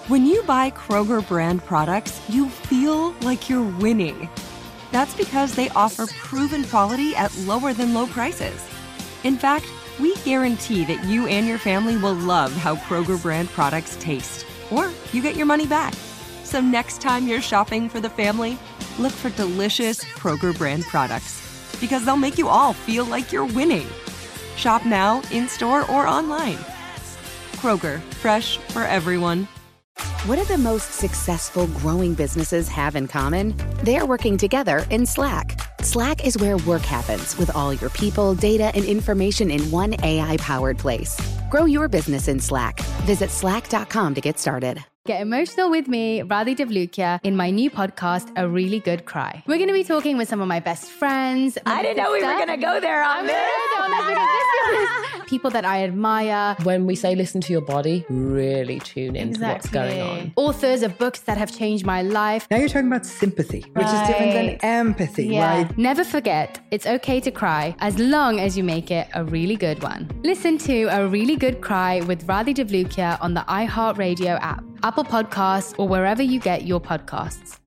When you buy Kroger brand products, you feel like you're winning. That's because they offer proven quality at lower than low prices. In fact, we guarantee that you and your family will love how Kroger brand products taste, or you get your money back. So next time you're shopping for the family, look for delicious Kroger brand products, because they'll make you all feel like you're winning. Shop now, in-store, or online. Kroger, fresh for everyone. What do the most successful growing businesses have in common? They're working together in Slack. Slack is where work happens with all your people, data, and information in one AI-powered place. Grow your business in Slack. Visit slack.com to get started. Get emotional with me, Radhi Devlukia, in my new podcast, A Really Good Cry. We're going to be talking with some of my best friends. I didn't know we were going to go there on this. People that I admire. When we say listen to your body, really tune into what's going on. Authors of books that have changed my life. Now you're talking about sympathy, which is different than empathy, right? Never forget, it's okay to cry as long as you make it a really good one. Listen to A Really Good Cry with Radhi Devlukia on the iHeartRadio app, Apple Podcasts, or wherever you get your podcasts.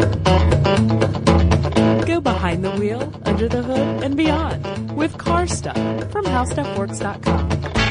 Go behind the wheel, under the hood, and beyond with Car Stuff from HowStuffWorks.com.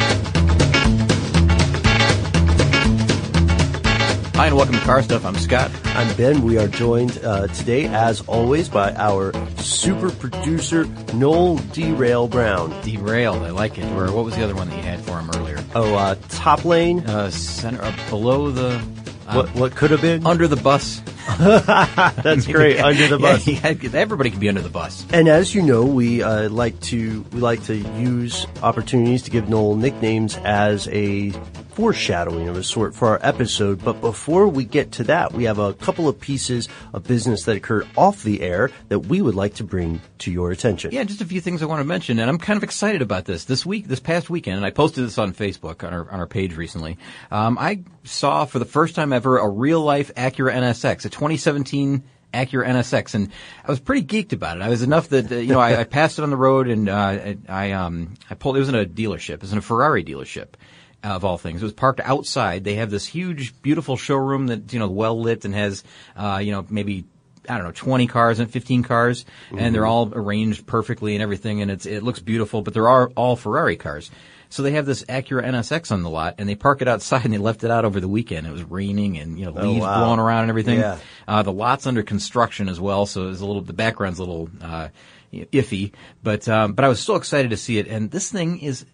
Hi, and welcome to Car Stuff. I'm Scott. I'm Ben. We are joined today, as always, by our super producer, Noel Derail Brown. Derailed, I like it. Or what was the other one that you had for him earlier? Oh, Top Lane. Center, below the... what could have been? Under the bus. That's great. Under the bus. Yeah, everybody can be under the bus. And as you know, we like to use opportunities to give Noel nicknames as a foreshadowing of a sort for our episode. But before we get to that, we have a couple of pieces of business that occurred off the air that we would like to bring to your attention. Yeah, just a few things I want to mention, and I'm kind of excited about this. This past weekend, and I posted this on Facebook on our page recently. I saw for the first time ever a real life Acura NSX, a 2017 Acura NSX, and I was pretty geeked about it. I was enough that I passed it on the road, and I pulled. It was in a dealership. It was in a Ferrari dealership. Of all things, it was parked outside. They have this huge, beautiful showroom that well lit and has maybe 20 cars and 15 cars, and they're all arranged perfectly and everything, and it looks beautiful. But there are all Ferrari cars. So they have this Acura NSX on the lot, and they park it outside, and they left it out over the weekend. It was raining and leaves blowing around and everything. Yeah. The lot's under construction as well, so the background's a little iffy, but I was so excited to see it. And this thing it's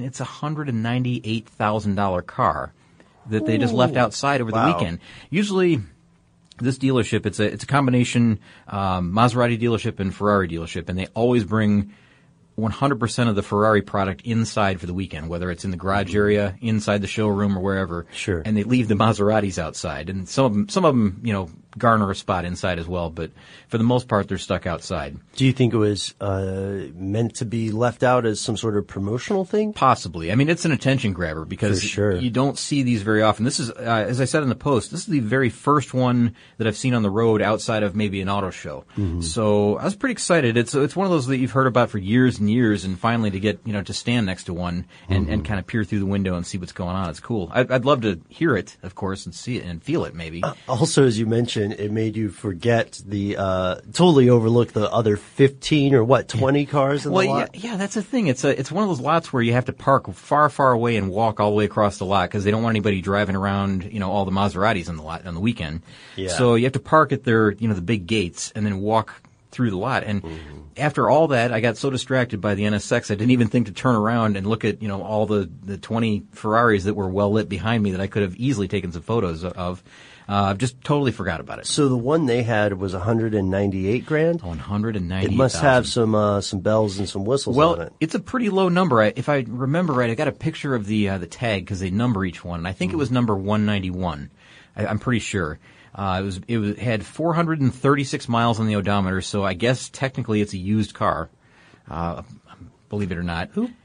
$198,000 car that they just left outside over the weekend. Usually, this dealership, it's a combination Maserati dealership and Ferrari dealership, and they always bring 100% of the Ferrari product inside for the weekend, whether it's in the garage area, inside the showroom, or wherever. Sure. And they leave the Maseratis outside, and some of them, garner a spot inside as well. But for the most part, they're stuck outside. Do you think it was meant to be left out as some sort of promotional thing? Possibly. I mean, it's an attention grabber because you don't see these very often. This is, as I said in the post, this is the very first one that I've seen on the road outside of maybe an auto show. Mm-hmm. So I was pretty excited. It's one of those that you've heard about for years and years, and finally to get to stand next to one and kind of peer through the window and see what's going on. It's cool. I'd love to hear it, of course, and see it and feel it maybe. Also, as you mentioned, it made you forget totally overlook the other 15 or 20 cars in the lot? Yeah, that's the thing. It's one of those lots where you have to park far, far away and walk all the way across the lot because they don't want anybody driving around, all the Maseratis in the lot on the weekend. Yeah. So you have to park at their, the big gates and then walk through the lot. And after all that, I got so distracted by the NSX, I didn't even think to turn around and look at, all the 20 Ferraris that were well lit behind me that I could have easily taken some photos of. Just totally forgot about it. So the one they had was $198,000? $198,000. It must have some bells and some whistles on it. Well, it's a pretty low number. If I remember right, I got a picture of the tag because they number each one, and I think it was number 191. I'm pretty sure. It had 436 miles on the odometer, so I guess technically it's a used car. Believe it or not.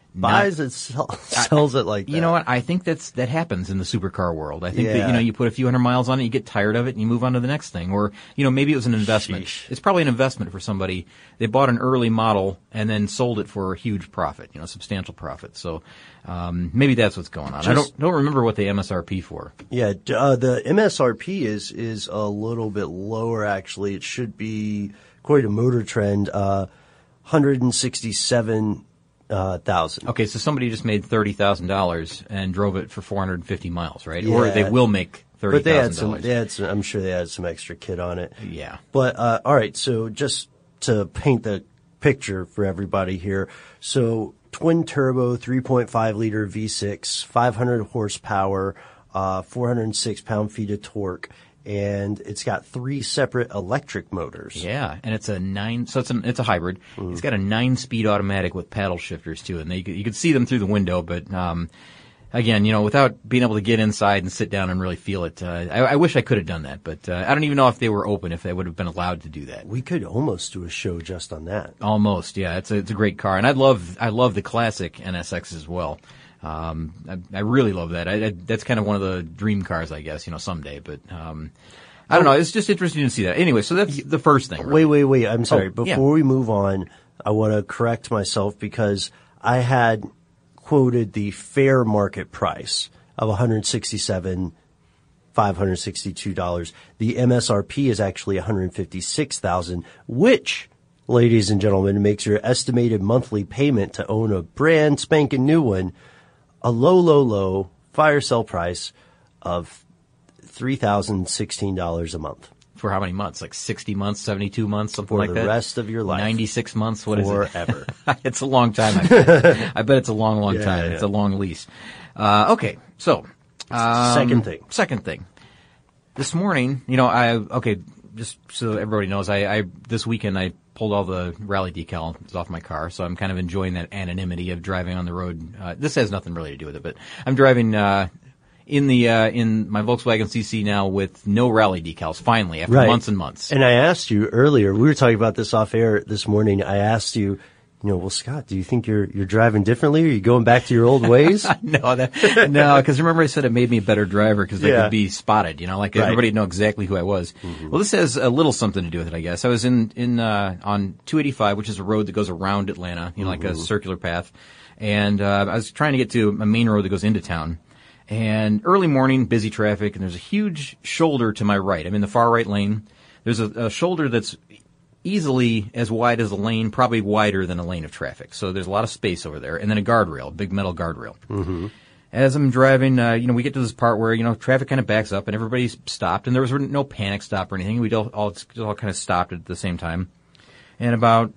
buys it, sells it like that. You know what? I think that happens in the supercar world. I think that, you put a few hundred miles on it, you get tired of it, and you move on to the next thing. Or, maybe it was an investment. Sheesh. It's probably an investment for somebody. They bought an early model and then sold it for a huge profit, substantial profit. So, maybe that's what's going on. I don't remember what the MSRP for. Yeah, the MSRP is a little bit lower, actually. It should be, according to Motor Trend, 167,000. Okay, so somebody just made $30,000 and drove it for 450 miles, right? Yeah. Or they will make $30,000. But they had some, I'm sure they had some extra kit on it. Yeah. But, all right, so just to paint the picture for everybody here. So, twin turbo, 3.5 liter V6, 500 horsepower, 406 pound-feet of torque. And it's got 3 separate electric motors. Yeah, and it's it's a hybrid. It's got a 9-speed automatic with paddle shifters too, and you could see them through the window. But again, without being able to get inside and sit down and really feel it, I wish I could have done that. But I don't even know if they were open, if they would have been allowed to do that. We could almost do a show just on that. Almost, yeah. It's a great car, and I love the classic NSX as well. I really love that. That's kind of one of the dream cars, I guess, someday. But I don't know. It's just interesting to see that. Anyway, so that's the first thing. Really. Wait. I'm sorry. Before we move on, I want to correct myself because I had quoted the fair market price of $167,562. The MSRP is actually $156,000, which, ladies and gentlemen, makes your estimated monthly payment to own a brand spanking new one a low fire sale price of $3,016 a month. For how many months? Like 60 months, 72 months, something like that? For the rest of your life. 96 months? What is it? Forever. It's a long time, I bet. I bet it's a long time. Yeah. It's a long lease. Okay, so. Second thing. This morning, just so everybody knows, I this weekend I pulled all the rally decals off my car, so I'm kind of enjoying that anonymity of driving on the road. This has nothing really to do with it, but I'm driving in my Volkswagen CC now with no rally decals, finally, after months and months. And I asked you earlier, we were talking about this off air this morning, I asked you, well, Scott, do you think you're driving differently? Are you going back to your old ways? No, because remember I said it made me a better driver because I could be spotted, everybody would know exactly who I was. Mm-hmm. Well, this has a little something to do with it, I guess. I was on 285, which is a road that goes around Atlanta, like a circular path. And, I was trying to get to a main road that goes into town. And early morning, busy traffic, and there's a huge shoulder to my right. I'm in the far right lane. There's a shoulder that's easily as wide as a lane, probably wider than a lane of traffic. So there's a lot of space over there. And then a guardrail, a big metal guardrail. Mm-hmm. As I'm driving, we get to this part where, traffic kind of backs up and everybody's stopped. And there was no panic stop or anything. We all kind of stopped at the same time. And about,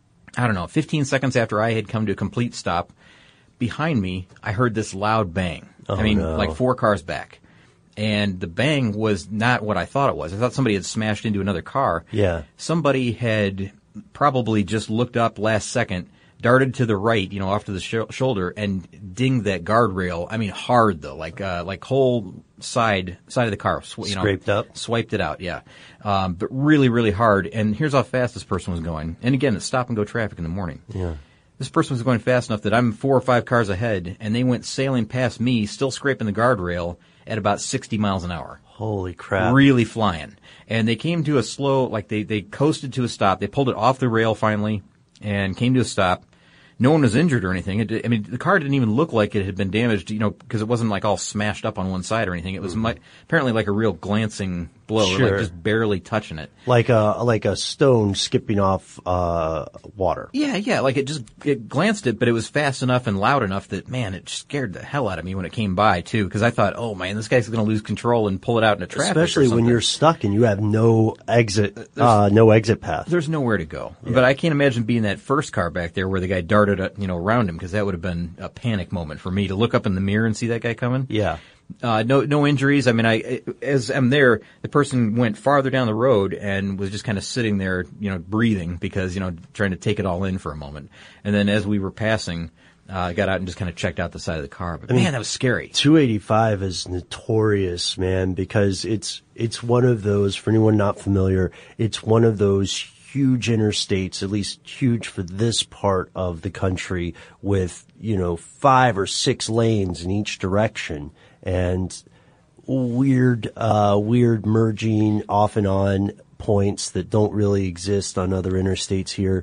15 seconds after I had come to a complete stop, behind me, I heard this loud bang. Like 4 cars back. And the bang was not what I thought it was. I thought somebody had smashed into another car. Yeah. Somebody had probably just looked up last second, darted to the right, off to the shoulder, and dinged that guardrail. Hard though, like whole side of the car. Scraped up? Swiped it out, yeah. But really, really hard. And here's how fast this person was going. And again, it's stop and go traffic in the morning. Yeah. This person was going fast enough that I'm 4 or 5 cars ahead, and they went sailing past me, still scraping the guardrail at about 60 miles an hour. Holy crap. Really flying. And they came to a slow, they coasted to a stop. They pulled it off the rail finally and came to a stop. No one was injured or anything. The car didn't even look like it had been damaged, because it wasn't all smashed up on one side or anything. It was apparently like a real glancing blow, sure. Or just barely touching it. Like a stone skipping off water. Yeah, it glanced it, but it was fast enough and loud enough that, man, it scared the hell out of me when it came by too, because I thought, oh man, this guy's going to lose control and pull it out into traffic. Especially when you're stuck and you have no exit path. There's nowhere to go. Yeah. But I can't imagine being that first car back there where the guy darted around him, because that would have been a panic moment for me to look up in the mirror and see that guy coming. Yeah. No injuries. As I'm there, the person went farther down the road and was just kind of sitting there, breathing because, trying to take it all in for a moment. And then as we were passing, I got out and just kind of checked out the side of the car. But man, that was scary. 285 is notorious, man, because it's one of those, for anyone not familiar, it's one of those huge interstates, at least huge for this part of the country, with, 5 or 6 lanes in each direction, and weird merging off and on points that don't really exist on other interstates here.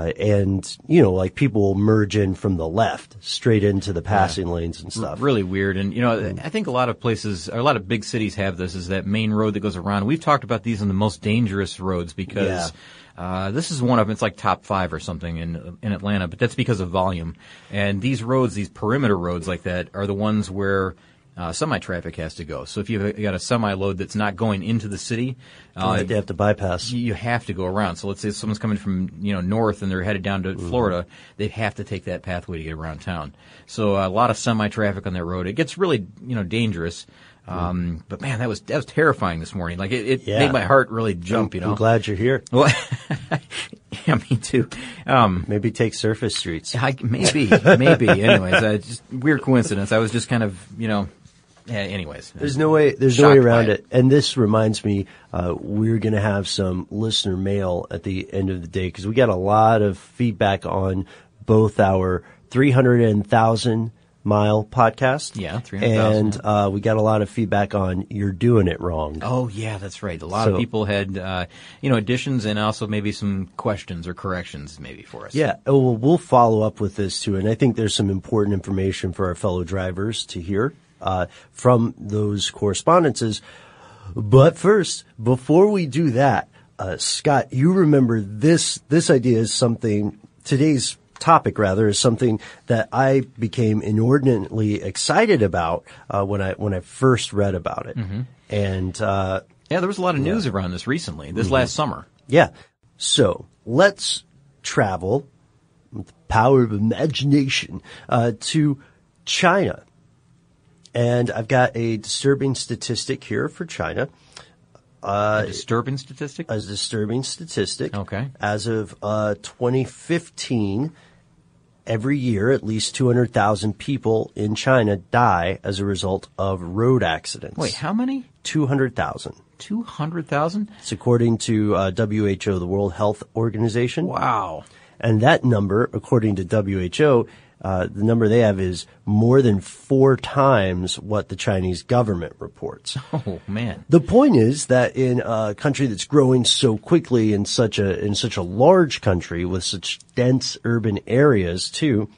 And like people will merge in from the left straight into the passing lanes and stuff. Really weird. And, I think a lot of places, or a lot of big cities have this, is that main road that goes around. We've talked about these on the most dangerous roads because this is one of them. It's like top 5 or something in Atlanta, but that's because of volume. And these roads, these perimeter roads like that, are the ones where semi-traffic has to go. So if you've got a semi-load that's not going into the city, they have to bypass. You have to go around. So let's say someone's coming from, north and they're headed down to Florida, they have to take that pathway to get around town. So a lot of semi-traffic on that road. It gets really, dangerous. But man, that was terrifying this morning. Like it made my heart really jump, I'm glad you're here. Well, yeah, me too. Maybe take surface streets. Maybe. Anyways, just weird coincidence. I was just kind of, anyways. There's no way around it. And this reminds me, we're going to have some listener mail at the end of the day because we got a lot of feedback on both our 300,000 mile podcast. Yeah, 300,000. And we got a lot of feedback on You're Doing It Wrong. Oh, yeah, that's right. A lot of people had, additions and also maybe some questions or corrections maybe for us. Yeah, well, we'll follow up with this too. And I think there's some important information for our fellow drivers to hear from those correspondences. But first, before we do that, Scott, you remember this idea is something, today's topic rather, is something that I became inordinately excited about when I first read about it. Mm-hmm. And there was a lot of news around this recently, this last summer. Yeah. So let's travel with the power of imagination to China. And I've got a disturbing statistic here for China. A disturbing statistic? A disturbing statistic. Okay. As of 2015, every year at least 200,000 people in China die as a result of road accidents. Wait, how many? 200,000. 200,000? It's according to WHO, the World Health Organization. Wow. And that number, according to WHO, the number they have is more than 4 times what the Chinese government reports. Oh, man. The point is that in a country that's growing so quickly, in such a large country with such dense urban areas too,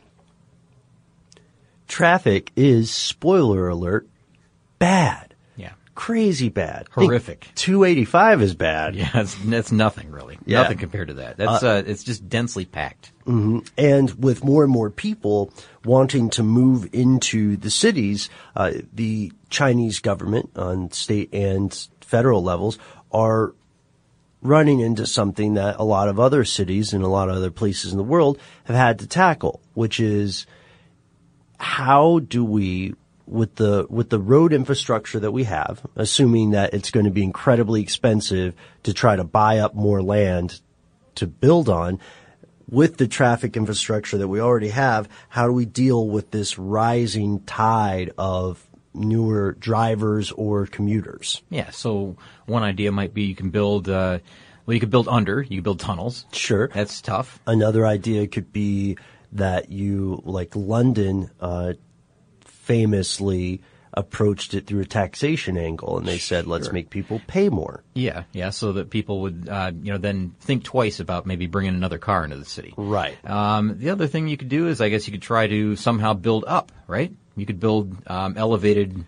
traffic is, spoiler alert, bad. Yeah. Crazy bad. Horrific. 285 is bad. Yeah, that's nothing really. Yeah. Nothing compared to that. That's it's just densely packed. Mm-hmm. And with more and more people wanting to move into the cities, the Chinese government on state and federal levels are running into something that a lot of other cities and a lot of other places in the world have had to tackle, which is how do we, with the road infrastructure that we have, assuming that it's going to be incredibly expensive to try to buy up more land to build on, with the traffic infrastructure that we already have, how do we deal with this rising tide of newer drivers or commuters? Yeah, so one idea might be you can build, you could build under, you could build tunnels. Sure. That's tough. Another idea could be that you, like London, famously approached it through a taxation angle, and they said, let's make people pay more. Yeah, so that people would, then think twice about maybe bringing another car into the city. Right. The other thing you could do is, I guess you could try to somehow build up, right? You could build, elevated,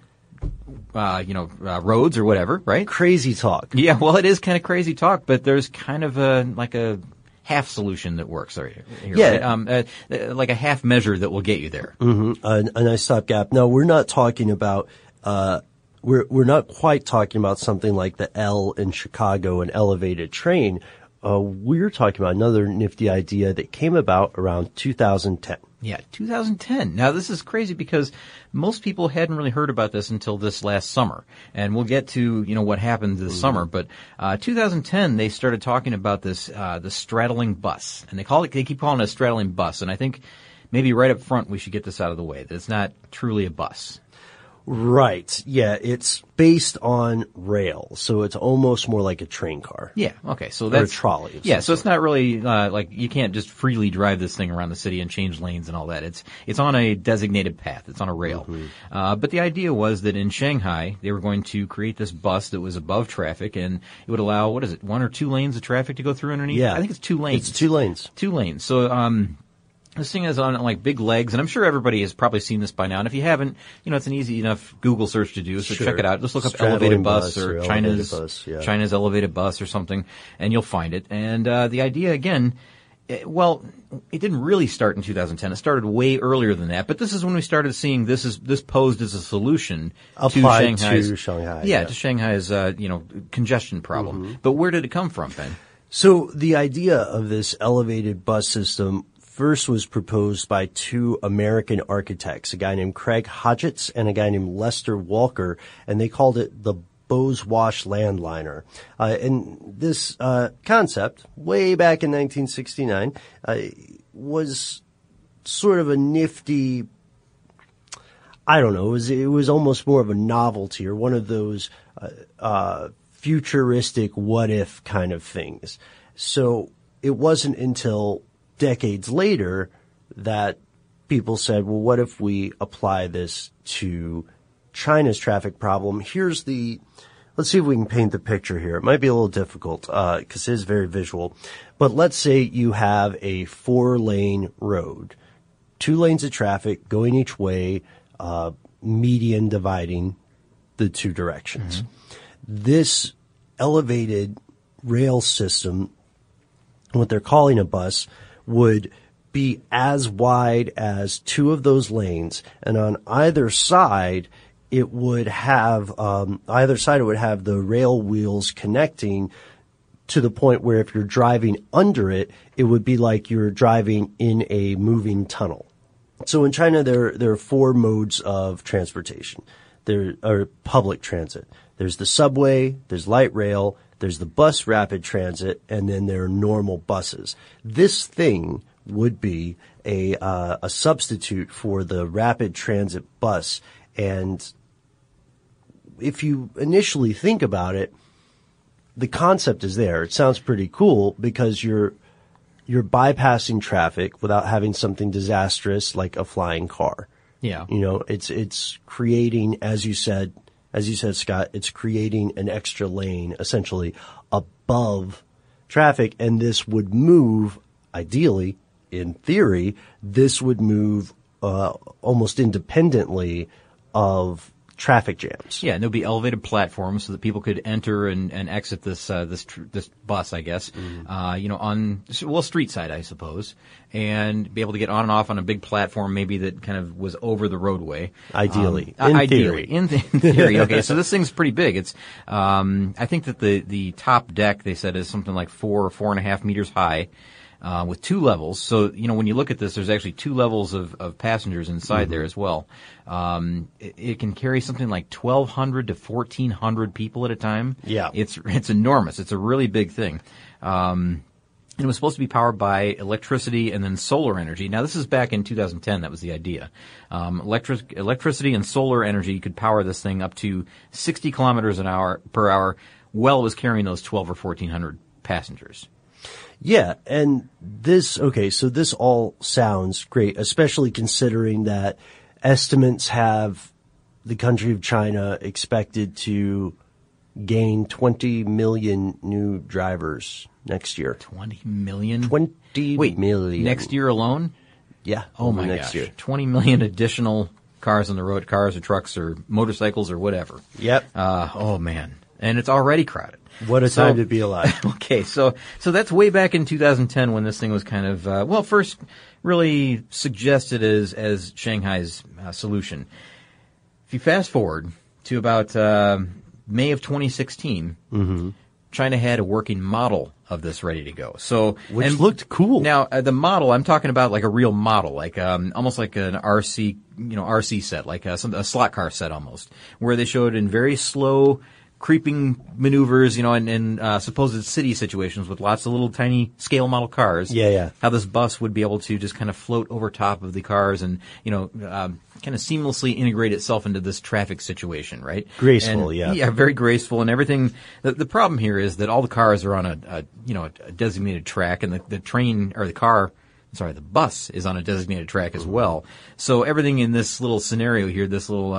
roads or whatever, right? Crazy talk. Yeah, well, it is kind of crazy talk, but there's kind of a half solution that works here, yeah. Right? Like a half measure that will get you there. Mm-hmm. A nice stopgap. Now, we're not talking about, we're not quite talking about something like the L in Chicago, an elevated train. We're talking about another nifty idea that came about around 2010. Yeah, 2010. Now, this is crazy because most people hadn't really heard about this until this last summer. And we'll get to, what happened this summer. But 2010, they started talking about this, the straddling bus. And they keep calling it a straddling bus. And I think maybe right up front we should get this out of the way, that it's not truly a bus. Right. Yeah, it's based on rail, so it's almost more like a train car. Yeah. Okay. So Or a that's trolley. of Yeah. some So it's not really like you can't just freely drive this thing around the city and change lanes and all that. It's on a designated path. It's on a rail. But the idea was that in Shanghai they were going to create this bus that was above traffic, and it would allow 1 or 2 lanes of traffic to go through underneath. Yeah. I think it's 2 lanes. It's 2 lanes. 2 lanes. So this thing is on like big legs, and I'm sure everybody has probably seen this by now. And if you haven't, it's an easy enough Google search to do. So Sure. check it out. Just look up Straddling elevated bus bus or or China's elevated bus, yeah. China's elevated bus or something, and you'll find it. And the idea again, it didn't really start in 2010. It started way earlier than that. But this is when we started seeing this posed as a solution Applied to to Shanghai. Yeah, to Shanghai's congestion problem. But where did it come from, Ben? So the idea of this elevated bus system first was proposed by 2 American architects, a guy named Craig Hodgetts and a guy named Lester Walker, and they called it the Bowes-Wash Landliner. And this concept, way back in 1969, was sort of a nifty, I don't know, it was almost more of a novelty or one of those futuristic what-if kind of things. So it wasn't until decades later that people said, well, what if we apply this to China's traffic problem? Let's see if we can paint the picture here. It might be a little difficult because it is very visual. But let's say you have a 4-lane road, 2 lanes of traffic going each way, median dividing the 2 directions. This elevated rail system, what they're calling a bus, would be as wide as 2 of those lanes, and on either side it would have the rail wheels connecting to the point where if you're driving under it, it would be like you're driving in a moving tunnel. So in China there are 4 modes of transportation. There are public transit. There's the subway, there's light rail, there's the bus rapid transit, and then there are normal buses. This thing would be a substitute for the rapid transit bus. And if you initially think about it, the concept is there. It sounds pretty cool because you're bypassing traffic without having something disastrous like a flying car. Yeah. It's creating, as you said, Scott, it's creating an extra lane essentially above traffic, and this would move, ideally, in theory, this would move almost independently of traffic jams. Yeah, and there'll be elevated platforms so that people could enter and exit this bus, I guess, on street side, I suppose, and be able to get on and off on a big platform, maybe that kind of was over the roadway. Ideally, in theory. Okay, so this thing's pretty big. It's, I think that the top deck they said is something like 4 or 4.5 meters high. With 2 levels. So, when you look at this, there's actually 2 levels of passengers inside there as well. It can carry something like 1,200 to 1,400 people at a time. Yeah. It's enormous. It's a really big thing. And it was supposed to be powered by electricity and then solar energy. Now, this is back in 2010. That was the idea. Electricity and solar energy could power this thing up to 60 kilometers per hour while it was carrying those 1,200 or 1,400 passengers. Yeah, and so this all sounds great, especially considering that estimates have the country of China expected to gain 20 million new drivers next year. 20 million? 20 million. Next year alone? Yeah. Oh my next gosh. year. 20 million additional cars on the road, cars or trucks or motorcycles or whatever. Yep. Oh man. And it's already crowded. What a time to be alive. Okay, so that's way back in 2010 when this thing was kind of, first really suggested as Shanghai's solution. If you fast forward to about May of 2016, China had a working model of this ready to go. Which looked cool. Now, the model, I'm talking about like a real model, like almost like an RC set, like a slot car set almost, where they showed in very slow creeping maneuvers, in supposed city situations with lots of little tiny scale model cars. Yeah. How this bus would be able to just kind of float over top of the cars and, kind of seamlessly integrate itself into this traffic situation, right? Graceful, and, yeah. Yeah, very graceful and everything. The problem here is that all the cars are on a designated track, and the bus is on a designated track as well. So everything in this little scenario here, this little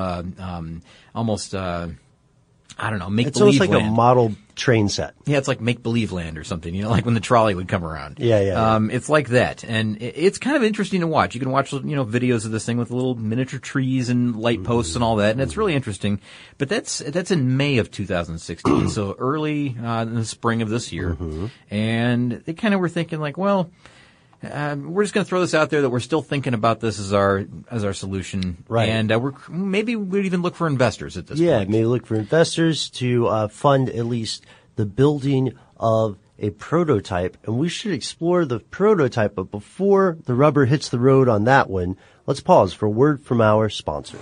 make-believe It's almost like land. a model train set. Yeah, it's like make-believe land or something, like when the trolley would come around. Yeah. It's like that. And it's kind of interesting to watch. You can watch, videos of this thing with little miniature trees and light posts and all that, and it's really interesting. But that's in May of 2016, so early in the spring of this year. And they kind of were thinking like, well, we're just going to throw this out there that we're still thinking about this as our solution, right? And maybe we'd even look for investors at this point. Yeah, maybe look for investors to fund at least the building of a prototype, and we should explore the prototype. But before the rubber hits the road on that one, let's pause for a word from our sponsor.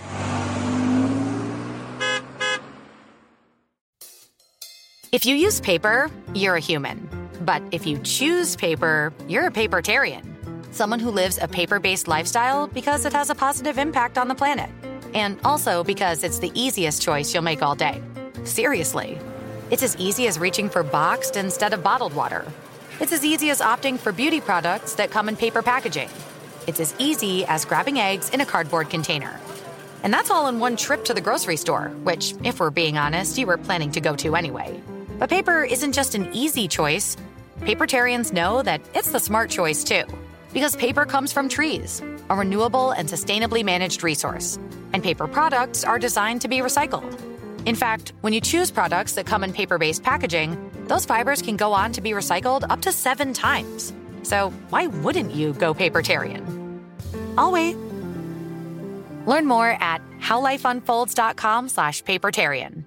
If you use paper, you're a human. But if you choose paper, you're a papertarian. Someone who lives a paper-based lifestyle because it has a positive impact on the planet. And also because it's the easiest choice you'll make all day. Seriously. It's as easy as reaching for boxed instead of bottled water. It's as easy as opting for beauty products that come in paper packaging. It's as easy as grabbing eggs in a cardboard container. And that's all in one trip to the grocery store, which, if we're being honest, you were planning to go to anyway. But paper isn't just an easy choice. Papertarians know that it's the smart choice, too. Because paper comes from trees, a renewable and sustainably managed resource. And paper products are designed to be recycled. In fact, when you choose products that come in paper-based packaging, those fibers can go on to be recycled up to 7 times. So why wouldn't you go papertarian? I'll wait. Learn more at howlifeunfolds.com/papertarian.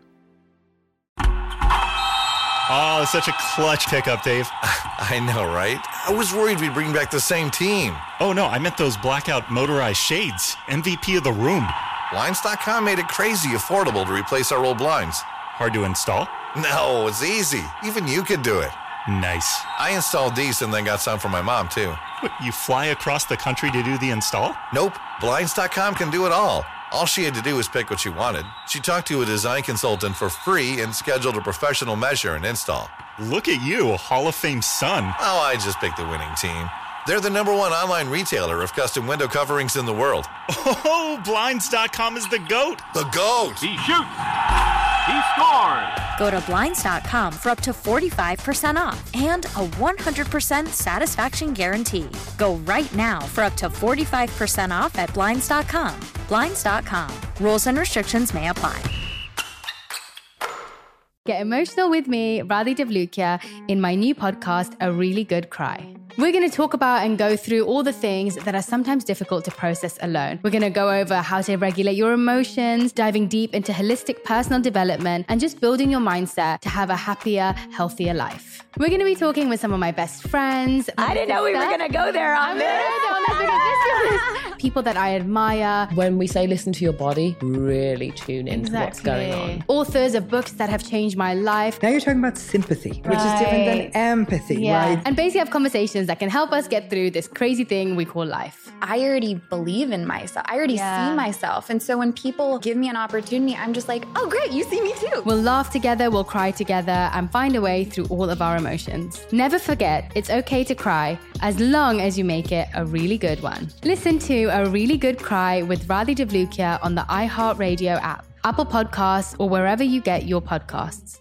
Oh, it's such a clutch pickup, Dave. I know, right? I was worried we'd bring back the same team. Oh, no, I meant those blackout motorized shades. MVP of the room. Blinds.com made it crazy affordable to replace our old blinds. Hard to install? No, it's easy. Even you could do it. Nice. I installed these and then got some for my mom, too. What, you fly across the country to do the install? Nope. Blinds.com can do it all. All she had to do was pick what she wanted. She talked to a design consultant for free and scheduled a professional measure and install. Look at you, a Hall of Fame son. Oh, I just picked the winning team. They're the #1 online retailer of custom window coverings in the world. Oh, Blinds.com is the GOAT. The GOAT! He shoots! He scores! Go to Blinds.com for up to 45% off and a 100% satisfaction guarantee. Go right now for up to 45% off at Blinds.com. Blinds.com. Rules and restrictions may apply. Get emotional with me, Radhi Devlukia, in my new podcast, A Really Good Cry. We're going to talk about and go through all the things that are sometimes difficult to process alone. We're going to go over how to regulate your emotions, diving deep into holistic personal development, and just building your mindset to have a happier, healthier life. We're going to be talking with some of my best friends. I didn't know we were going to go there on this. People that I admire. When we say listen to your body, really tune into what's going on. Authors of books that have changed my life. Now you're talking about sympathy, which is different than empathy, right? And basically have conversations that can help us get through this crazy thing we call life. I already believe in myself. I already see myself. And so when people give me an opportunity, I'm just like, oh, great, you see me too. We'll laugh together, we'll cry together, and find a way through all of our emotions. Never forget, it's okay to cry, as long as you make it a really good one. Listen to A Really Good Cry with Radhi Devlukia on the iHeartRadio app, Apple Podcasts, or wherever you get your podcasts.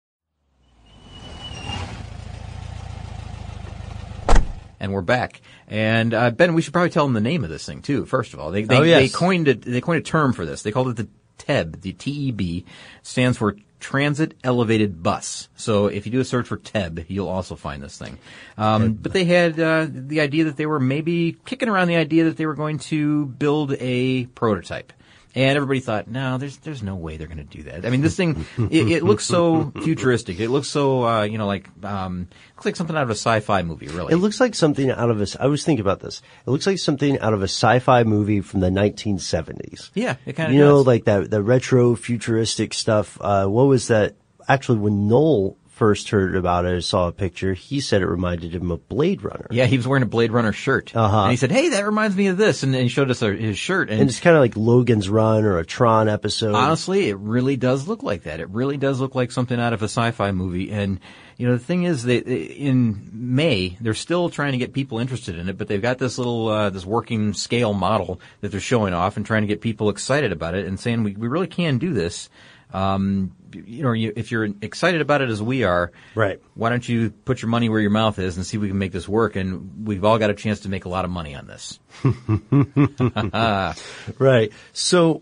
And we're back. And Ben, we should probably tell them the name of this thing too. First of all, they coined it. They coined a term for this. They called it the TEB. The TEB stands for Transit Elevated Bus. So if you do a search for TEB, you'll also find this thing. But they had the idea that they were maybe kicking around the idea that they were going to build a prototype. And everybody thought, no, there's no way they're going to do that. I mean, this thing, it looks so futuristic. It looks so, looks like something out of a sci-fi movie, really. It looks like something out of I was thinking about this. It looks like something out of a sci-fi movie from the 1970s. Yeah, it kind of does. Like that retro futuristic stuff. What was that? Actually, when Noel first heard about it, saw a picture, he said it reminded him of Blade Runner. Yeah, he was wearing a Blade Runner shirt. And he said, hey, that reminds me of this. And he showed us his shirt. And it's kind of like Logan's Run or a Tron episode. Honestly, it really does look like that. It really does look like something out of a sci-fi movie. And, the thing is that in May, they're still trying to get people interested in it, but they've got this little, this working scale model that they're showing off and trying to get people excited about it and saying, we really can do this. If you're excited about it as we are, right? Why don't you put your money where your mouth is and see if we can make this work? And we've all got a chance to make a lot of money on this. Right. So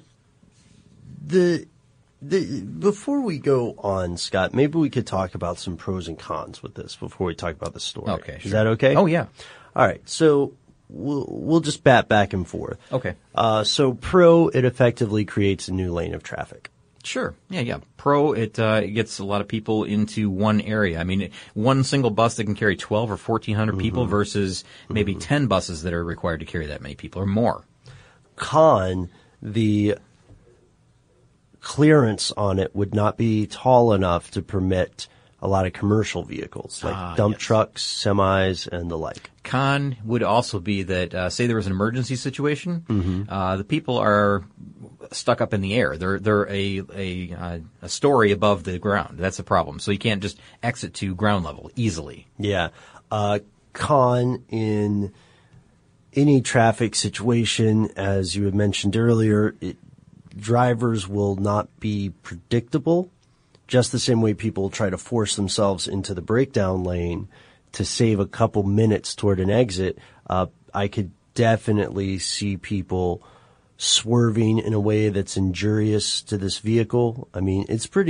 before we go on, Scott, maybe we could talk about some pros and cons with this before we talk about the story. Okay, sure. Is that okay? Oh yeah. All right. So we'll just bat back and forth. Okay. So pro, it effectively creates a new lane of traffic. Sure. Yeah. Pro, it gets a lot of people into one area. I mean, one single bus that can carry 12 or 1,400 people versus maybe 10 buses that are required to carry that many people or more. Con, the clearance on it would not be tall enough to permit a lot of commercial vehicles like dump trucks, semis, and the like. Con would also be that, say there was an emergency situation, the people are stuck up in the air. They're a story above the ground. That's the problem. So you can't just exit to ground level easily. Yeah. Con in any traffic situation, as you had mentioned earlier, drivers will not be predictable. Just the same way people try to force themselves into the breakdown lane to save a couple minutes toward an exit, I could definitely see people swerving in a way that's injurious to this vehicle. I mean,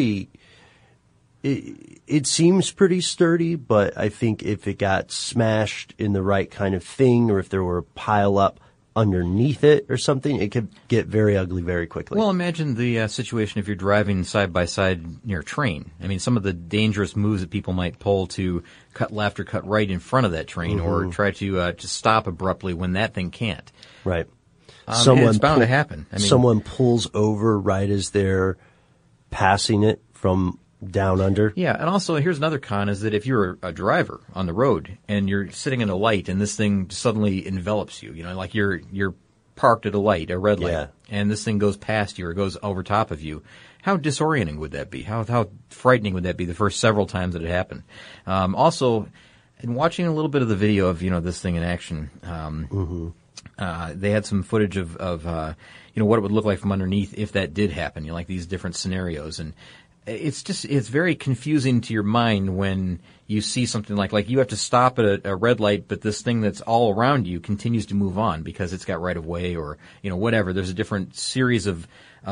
it seems pretty sturdy, but I think if it got smashed in the right kind of thing, or if there were a pile up underneath it or something, it could get very ugly very quickly. Well, imagine the situation if you're driving side by side near a train. I mean, some of the dangerous moves that people might pull to cut left or cut right in front of that train, or try to stop abruptly when that thing can't. Right. It's bound to happen. I mean, someone pulls over right as they're passing it from down under. Yeah, and also here's another con is that if you're a driver on the road and you're sitting in a light and this thing suddenly envelops you, like you're parked at a light, a red light, and this thing goes past you or goes over top of you, how disorienting would that be? How frightening would that be the first several times that it happened? Also, in watching a little bit of the video of, this thing in action, they had some footage of what it would look like from underneath if that did happen, like these different scenarios. And it's very confusing to your mind when you see something like you have to stop at a red light, but this thing that's all around you continues to move on because it's got right of way or, whatever. There's a different series of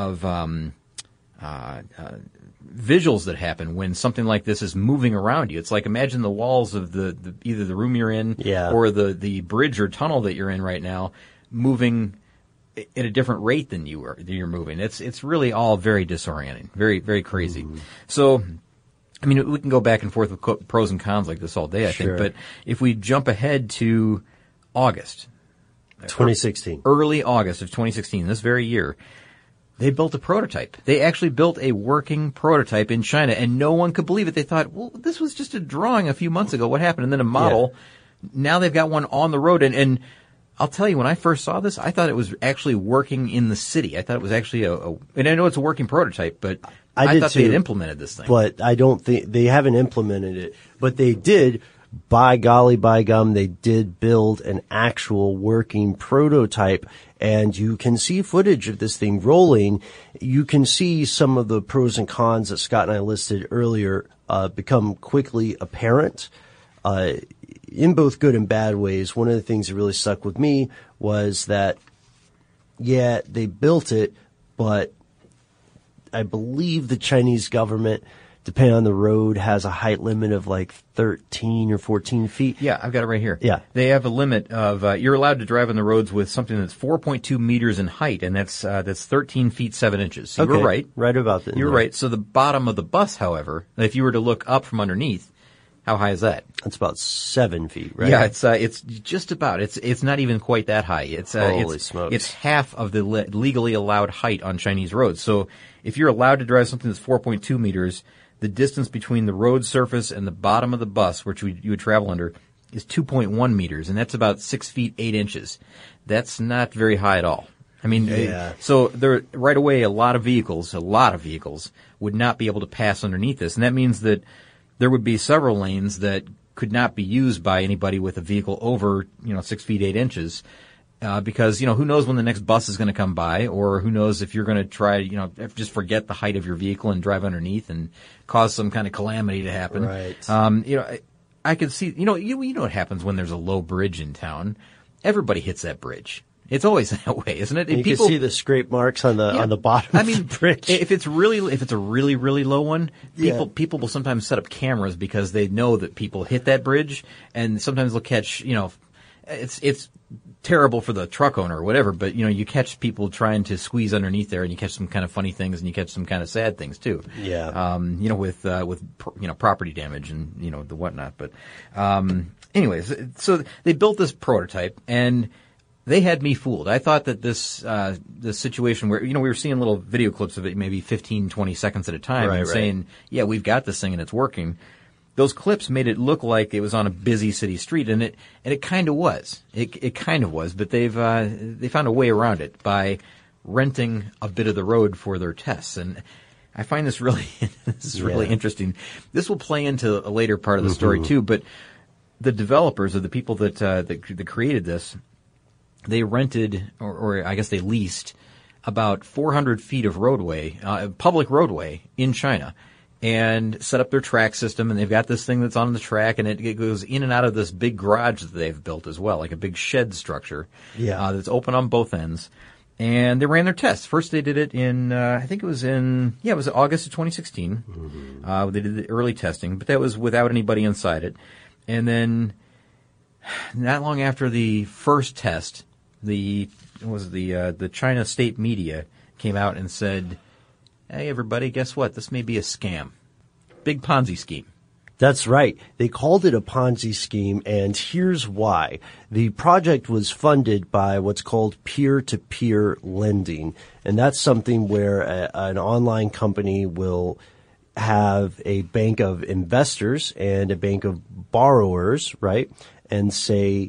visuals that happen when something like this is moving around you. It's like imagine the walls of the either the room you're in or the bridge or tunnel that you're in right now moving at a different rate than you're moving. It's really all very disorienting, very, very crazy. So, I mean, we can go back and forth with pros and cons like this all day, I think. But if we jump ahead to August. 2016. Early August of 2016, this very year, they built a prototype. They actually built a working prototype in China, and no one could believe it. They thought, well, this was just a drawing a few months ago. What happened? And then a model. Yeah. Now they've got one on the road. And I'll tell you, when I first saw this, I thought it was actually working in the city. I thought it was actually and I know it's a working prototype, but I thought they had implemented this thing. But I don't think they haven't implemented it. But they did, by golly, by gum, they did build an actual working prototype. And you can see footage of this thing rolling. You can see some of the pros and cons that Scott and I listed earlier become quickly apparent. In both good and bad ways. One of the things that really stuck with me was that, they built it, but I believe the Chinese government, depending on the road, has a height limit of like 13 or 14 feet. Yeah, I've got it right here. Yeah. They have a limit of, you're allowed to drive on the roads with something that's 4.2 meters in height, and that's 13 feet 7 inches. So you were right. Right about that. You were right. So the bottom of the bus, however, if you were to look up from underneath, how high is that? It's about 7 feet, right? Yeah, it's just about. It's not even quite that high. Holy smokes. It's half of the legally allowed height on Chinese roads. So if you're allowed to drive something that's 4.2 meters, the distance between the road surface and the bottom of the bus, which you would travel under, is 2.1 meters, and that's about 6 feet 8 inches. That's not very high at all. I mean, so there right away, a lot of vehicles would not be able to pass underneath this, and that means that there would be several lanes that could not be used by anybody with a vehicle over 6 feet 8 inches. Because, who knows when the next bus is going to come by, or who knows if you're going to try, just forget the height of your vehicle and drive underneath and cause some kind of calamity to happen. Right. I could see, you know what happens when there's a low bridge in town. Everybody hits that bridge. It's always that way, isn't it? And you can see the scrape marks on the bottom of the bridge. If it's a really, really low one, people will sometimes set up cameras because they know that people hit that bridge, and sometimes they'll catch, it's terrible for the truck owner or whatever, but you catch people trying to squeeze underneath there, and you catch some kind of funny things, and you catch some kind of sad things too. Yeah. With property damage and the whatnot. But anyways, so they built this prototype, and they had me fooled. I thought that this situation where we were seeing little video clips of it, maybe 15, 20 seconds at a time, and saying, "Yeah, we've got this thing and it's working." Those clips made it look like it was on a busy city street, and it kind of was. It kind of was, but they found a way around it by renting a bit of the road for their tests. And I find this really really interesting. This will play into a later part of the story too. But the developers, or the people that created this, they rented, or I guess they leased, about 400 feet of roadway, public roadway in China, and set up their track system, and they've got this thing that's on the track, and it goes in and out of this big garage that they've built as well, like a big shed structure that's open on both ends. And they ran their tests. First they did it in, I think it was August of 2016. They did the early testing, but that was without anybody inside it. And then not long after the first test, the China state media came out and said, "Hey, everybody, guess what? This may be a scam. Big Ponzi scheme." That's right. They called it a Ponzi scheme, and here's why. The project was funded by what's called peer-to-peer lending, and that's something where an online company will have a bank of investors and a bank of borrowers, right? And say,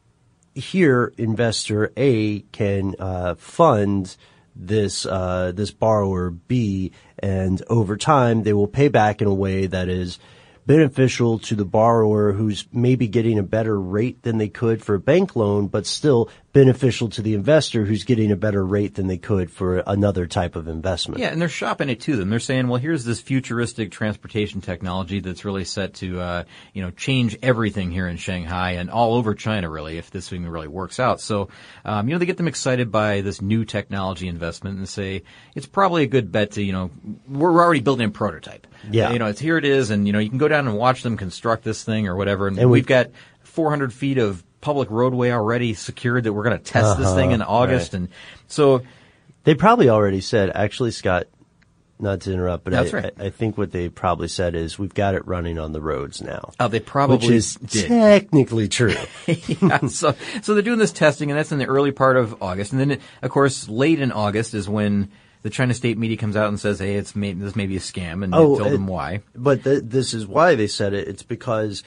here, investor A can fund this borrower B, and over time they will pay back in a way that is beneficial to the borrower, who's maybe getting a better rate than they could for a bank loan, but still beneficial to the investor, who's getting a better rate than they could for another type of investment. Yeah, and they're shopping it to them. They're saying, well, here's this futuristic transportation technology that's really set to, change everything here in Shanghai and all over China, really, if this thing really works out. So, they get them excited by this new technology investment and say, it's probably a good bet to, we're already building a prototype. Yeah. Here it is, and, you can go down and watch them construct this thing or whatever. And we've got 400 feet of public roadway already secured that we're going to test this thing in August. Right. And so they probably already said, actually, Scott, not to interrupt, but that's right. I think what they probably said is, we've got it running on the roads now. Oh, they probably Which is did. Technically true. Yeah, so they're doing this testing, and that's in the early part of August. And then, of course, late in August is when the China state media comes out and says, hey, this may be a scam, and tell them why. But this is why they said it. It's because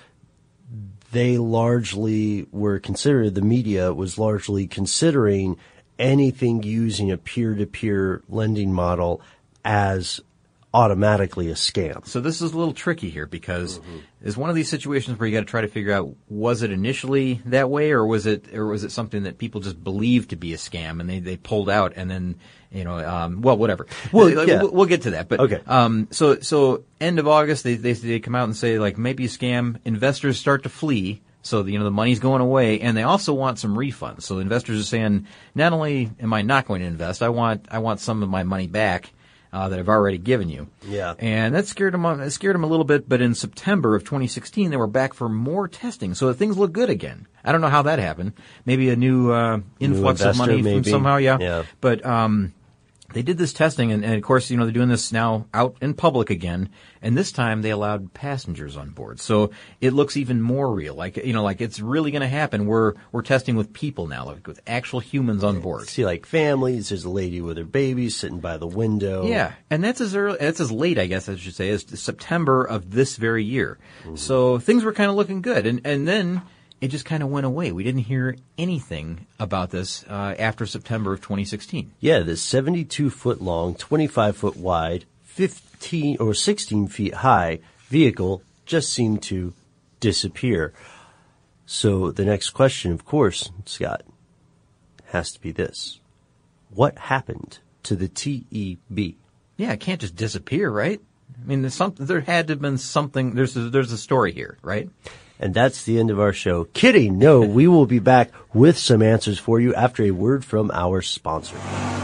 they largely were considered, the media was largely considering anything using a peer-to-peer lending model as automatically a scam. So this is a little tricky here, because it's one of these situations where you got to try to figure out, was it initially that way, or was it something that people just believed to be a scam and they pulled out, and then whatever. Well, yeah. We'll get to that. But okay. So end of August, they come out and say, like, maybe a scam. Investors start to flee. So the money's going away, and they also want some refunds. So investors are saying, not only am I not going to invest, I want some of my money back that I've already given you. Yeah. And that scared them a little bit, but in September of 2016, they were back for more testing. So things look good again. I don't know how that happened. Maybe a new influx of money from somehow, yeah. But They did this testing, and of course, they're doing this now out in public again, and this time they allowed passengers on board. So it looks even more real, like it's really going to happen. We're testing with people now, like with actual humans on board. See, like families, there's a lady with her baby sitting by the window. Yeah, and that's as late, I guess I should say, as September of this very year. Mm-hmm. So things were kind of looking good, and then it just kind of went away. We didn't hear anything about this after September of 2016. Yeah, this 72-foot long, 25-foot wide, 15 or 16 feet high vehicle just seemed to disappear. So the next question, of course, Scott, has to be this. What happened to the TEB? Yeah, it can't just disappear, right? I mean, there had to have been something. There's a story here, right? And that's the end of our show. Kidding. No, we will be back with some answers for you after a word from our sponsor.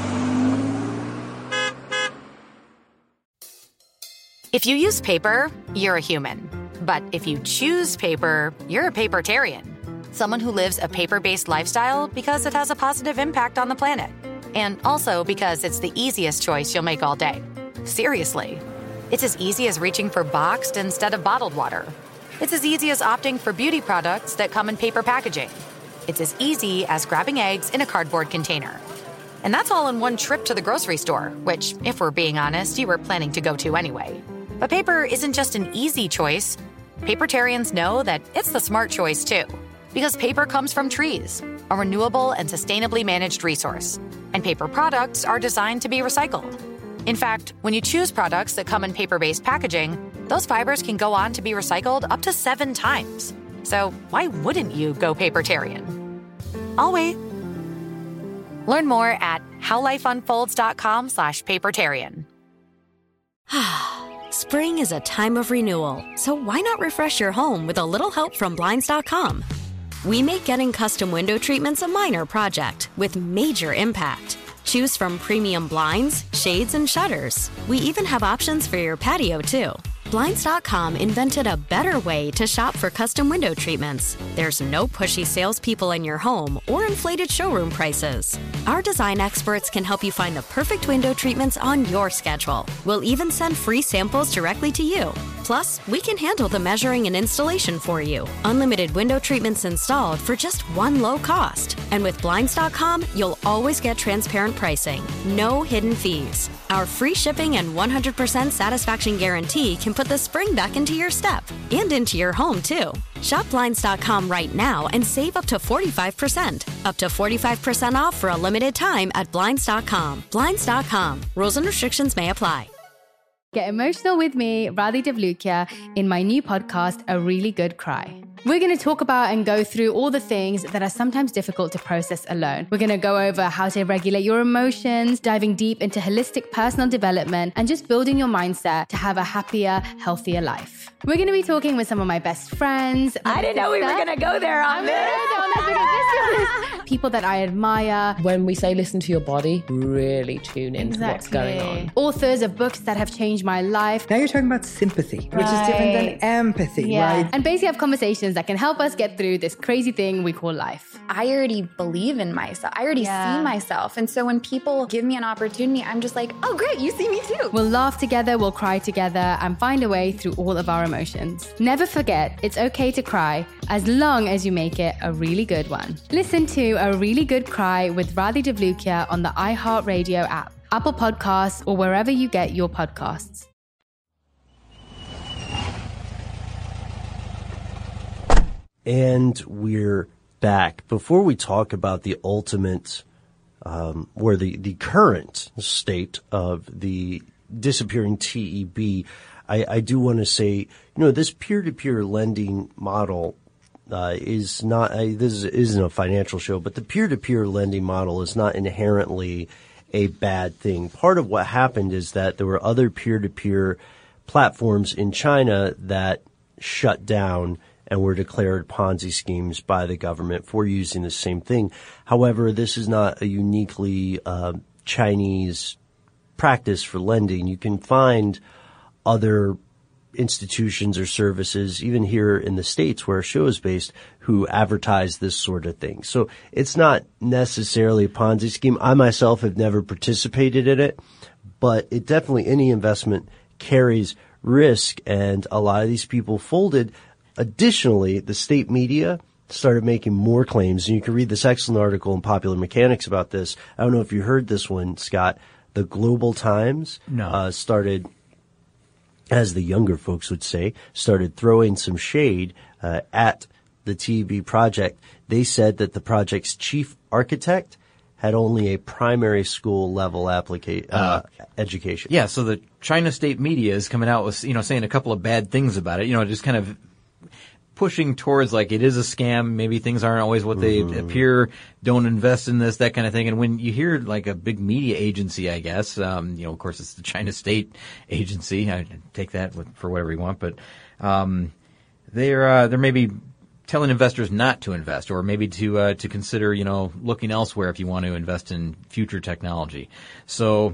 If you use paper, you're a human. But if you choose paper, you're a papertarian. Someone who lives a paper-based lifestyle because it has a positive impact on the planet. And also because it's the easiest choice you'll make all day. Seriously. It's as easy as reaching for boxed instead of bottled water. It's as easy as opting for beauty products that come in paper packaging. It's as easy as grabbing eggs in a cardboard container. And that's all in one trip to the grocery store, which, if we're being honest, you were planning to go to anyway. But paper isn't just an easy choice. Papertarians know that it's the smart choice, too. Because paper comes from trees, a renewable and sustainably managed resource. And paper products are designed to be recycled. In fact, when you choose products that come in paper-based packaging, those fibers can go on to be recycled up to 7 times. So why wouldn't you go papertarian? I'll wait. Learn more at howlifeunfolds.com/papertarian. Spring is a time of renewal, so why not refresh your home with a little help from Blinds.com? We make getting custom window treatments a minor project with major impact. Choose from premium blinds, shades, and shutters. We even have options for your patio, too. Blinds.com invented a better way to shop for custom window treatments. There's no pushy salespeople in your home or inflated showroom prices. Our design experts can help you find the perfect window treatments on your schedule. We'll even send free samples directly to you. Plus, we can handle the measuring and installation for you. Unlimited window treatments installed for just one low cost. And with Blinds.com, you'll always get transparent pricing. No hidden fees. Our free shipping and 100% satisfaction guarantee can put the spring back into your step and into your home, too. Shop Blinds.com right now and save up to 45%. Up to 45% off for a limited time at Blinds.com. Blinds.com. Rules and restrictions may apply. Get emotional with me, Radhi Devlukia, in my new podcast, A Really Good Cry. We're going to talk about and go through all the things that are sometimes difficult to process alone. We're going to go over how to regulate your emotions, diving deep into holistic personal development, and just building your mindset to have a happier, healthier life. We're going to be talking with some of my best friends. I didn't know we were going to go there on this. People that I admire. When we say listen to your body, really tune into what's going on. Authors of books that have changed my life. Now you're talking about sympathy, which is different than empathy, right? And basically have conversations that can help us get through this crazy thing we call life. I already believe in myself. I already see myself. And so when people give me an opportunity, I'm just like, oh, great, you see me too. We'll laugh together, we'll cry together, and find a way through all of our emotions. Never forget, it's okay to cry, as long as you make it a really good one. Listen to A Really Good Cry with Radhi Devlukia on the iHeartRadio app, Apple Podcasts, or wherever you get your podcasts. And we're back. Before we talk about the ultimate, or the current state of the disappearing TEB, I do want to say, this peer-to-peer lending model is not, this isn't a financial show, but the peer-to-peer lending model is not inherently a bad thing. Part of what happened is that there were other peer-to-peer platforms in China that shut down and were declared Ponzi schemes by the government for using the same thing. However, this is not a uniquely Chinese practice for lending. You can find other institutions or services, even here in the States where our show is based, who advertise this sort of thing. So it's not necessarily a Ponzi scheme. I myself have never participated in it, but it definitely, any investment carries risk, and a lot of these people folded. Additionally, the state media started making more claims, and you can read this excellent article in Popular Mechanics about this. I don't know if you heard this one, Scott. The Global Times started, as the younger folks would say, started throwing some shade at the TEB project. They said that the project's chief architect had only a primary school level education. Yeah, so the China state media is coming out with, saying a couple of bad things about it, just kind of pushing towards like it is a scam, maybe things aren't always what they appear, don't invest in this, that kind of thing. And when you hear like a big media agency, I guess, of course it's the China state agency, I take that for whatever you want, but they're maybe telling investors not to invest, or maybe to consider, looking elsewhere if you want to invest in future technology. So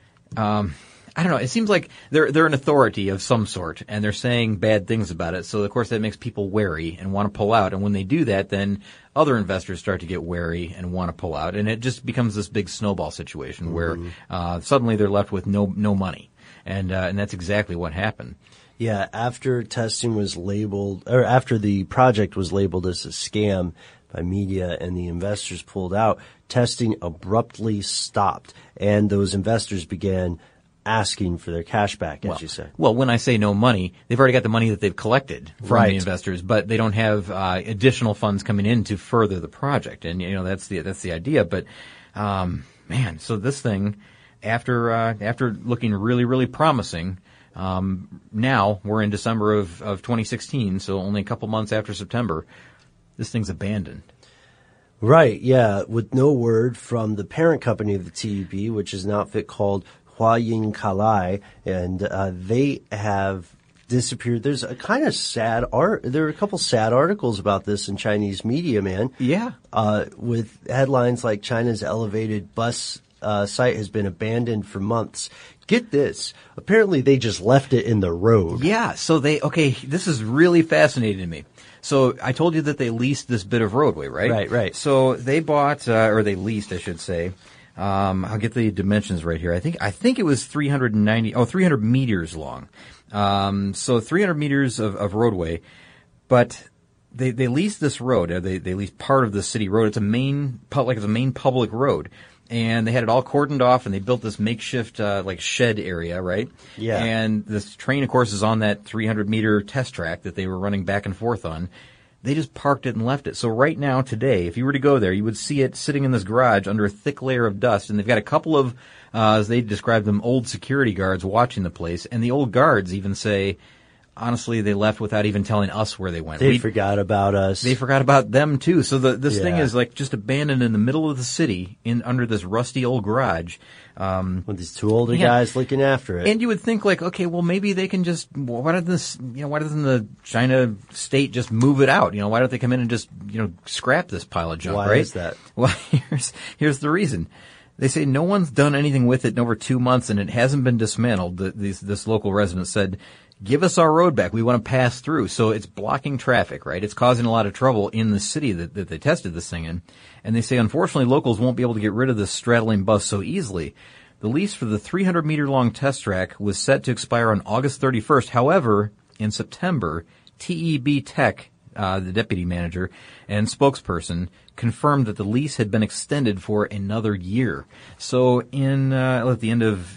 I don't know. It seems like they're an authority of some sort, and they're saying bad things about it. So, of course, that makes people wary and want to pull out. And when they do that, then other investors start to get wary and want to pull out. And it just becomes this big snowball situation where suddenly they're left with no money. And that's exactly what happened. Yeah, after testing was labeled, or after the project was labeled as a scam by media and the investors pulled out, testing abruptly stopped. And those investors began asking for their cash back, as you said. Well, when I say no money, they've already got the money that they've collected from the investors, but they don't have additional funds coming in to further the project. And that's the idea. But man, so this thing, after looking really, really promising, now we're in December of 2016, so only a couple months after September, this thing's abandoned. Right, yeah, with no word from the parent company of the TEB, which is an outfit called Huayin Kalai, and they have disappeared. There's a kind of sad there are a couple sad articles about this in Chinese media, man. Yeah. With headlines like China's elevated bus site has been abandoned for months. Get this. Apparently they just left it in the road. Yeah, so this is really fascinating to me. So I told you that they leased this bit of roadway, right? Right. So they bought, or they leased, I should say. I'll get the dimensions right here. I think it was 300 meters long. So 300 meters of roadway, but they leased this road. They leased part of the city road. It's a main public road. And they had it all cordoned off, and they built this makeshift, shed area, right? Yeah. And this train, of course, is on that 300-meter test track that they were running back and forth on. They just parked it and left it. So right now, today, if you were to go there, you would see it sitting in this garage under a thick layer of dust. And they've got a couple of, as they described them, old security guards watching the place. And the old guards even say, honestly, they left without even telling us where they went. They forgot about us. They forgot about them, too. So this thing is like just abandoned in the middle of the city under this rusty old garage. With these two older guys looking after it. And you would think like, okay, well, maybe they can just, why doesn't the China state just move it out? Why don't they come in and just, scrap this pile of junk, right? Why is that? Well, here's the reason. They say no one's done anything with it in over 2 months, and it hasn't been dismantled. This local resident said, give us our road back. We want to pass through. So it's blocking traffic, right? It's causing a lot of trouble in the city that they tested this thing in. And they say, unfortunately, locals won't be able to get rid of this straddling bus so easily. The lease for the 300-meter-long test track was set to expire on August 31st. However, in September, TEB Tech, the deputy manager and spokesperson, confirmed that the lease had been extended for another year. So at the end of,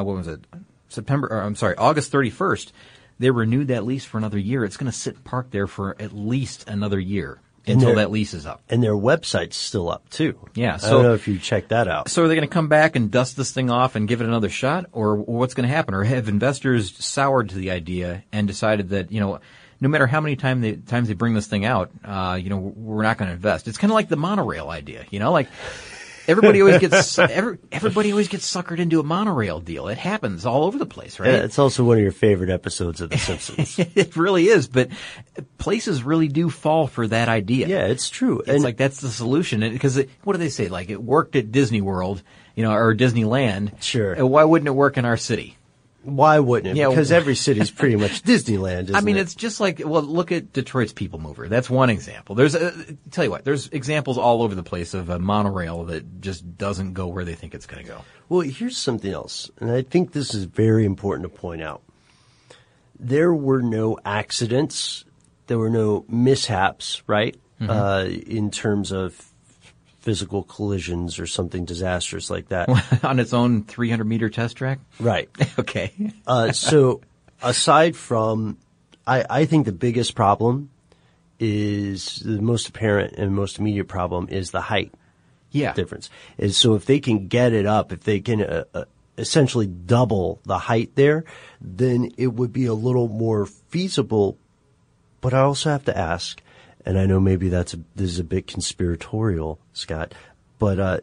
August 31st, they renewed that lease for another year. It's going to sit parked there for at least another year until that lease is up. And their website's still up, too. Yeah. So, I don't know if you checked that out. So are they going to come back and dust this thing off and give it another shot? Or what's going to happen? Or have investors soured to the idea and decided that, no matter how many times they bring this thing out, we're not going to invest? It's kind of like the monorail idea, Everybody always gets suckered into a monorail deal. It happens all over the place, right? Yeah, it's also one of your favorite episodes of The Simpsons. It really is, but places really do fall for that idea. Yeah, it's true. It's like that's the solution. Because what do they say? Like it worked at Disney World, or Disneyland. Sure. Why wouldn't it work in our city? Why wouldn't it? Yeah, because every city's pretty much Disneyland, isn't I mean, it? it's just like, well, look at Detroit's People Mover. That's one example. There's, tell you what, there's examples all over the place of a monorail that just doesn't go where they think it's going to go. Well, here's something else, and I think this is very important to point out. There were no accidents. There were no mishaps, right? In terms of physical collisions or something disastrous like that. On its own 300-meter test track? Right. Okay. So aside from, I think the biggest problem is the most apparent and most immediate problem is the height difference. And so if they can get it up, if they can essentially double the height there, then it would be a little more feasible. But I also have to ask, and I know maybe this is a bit conspiratorial, Scott, but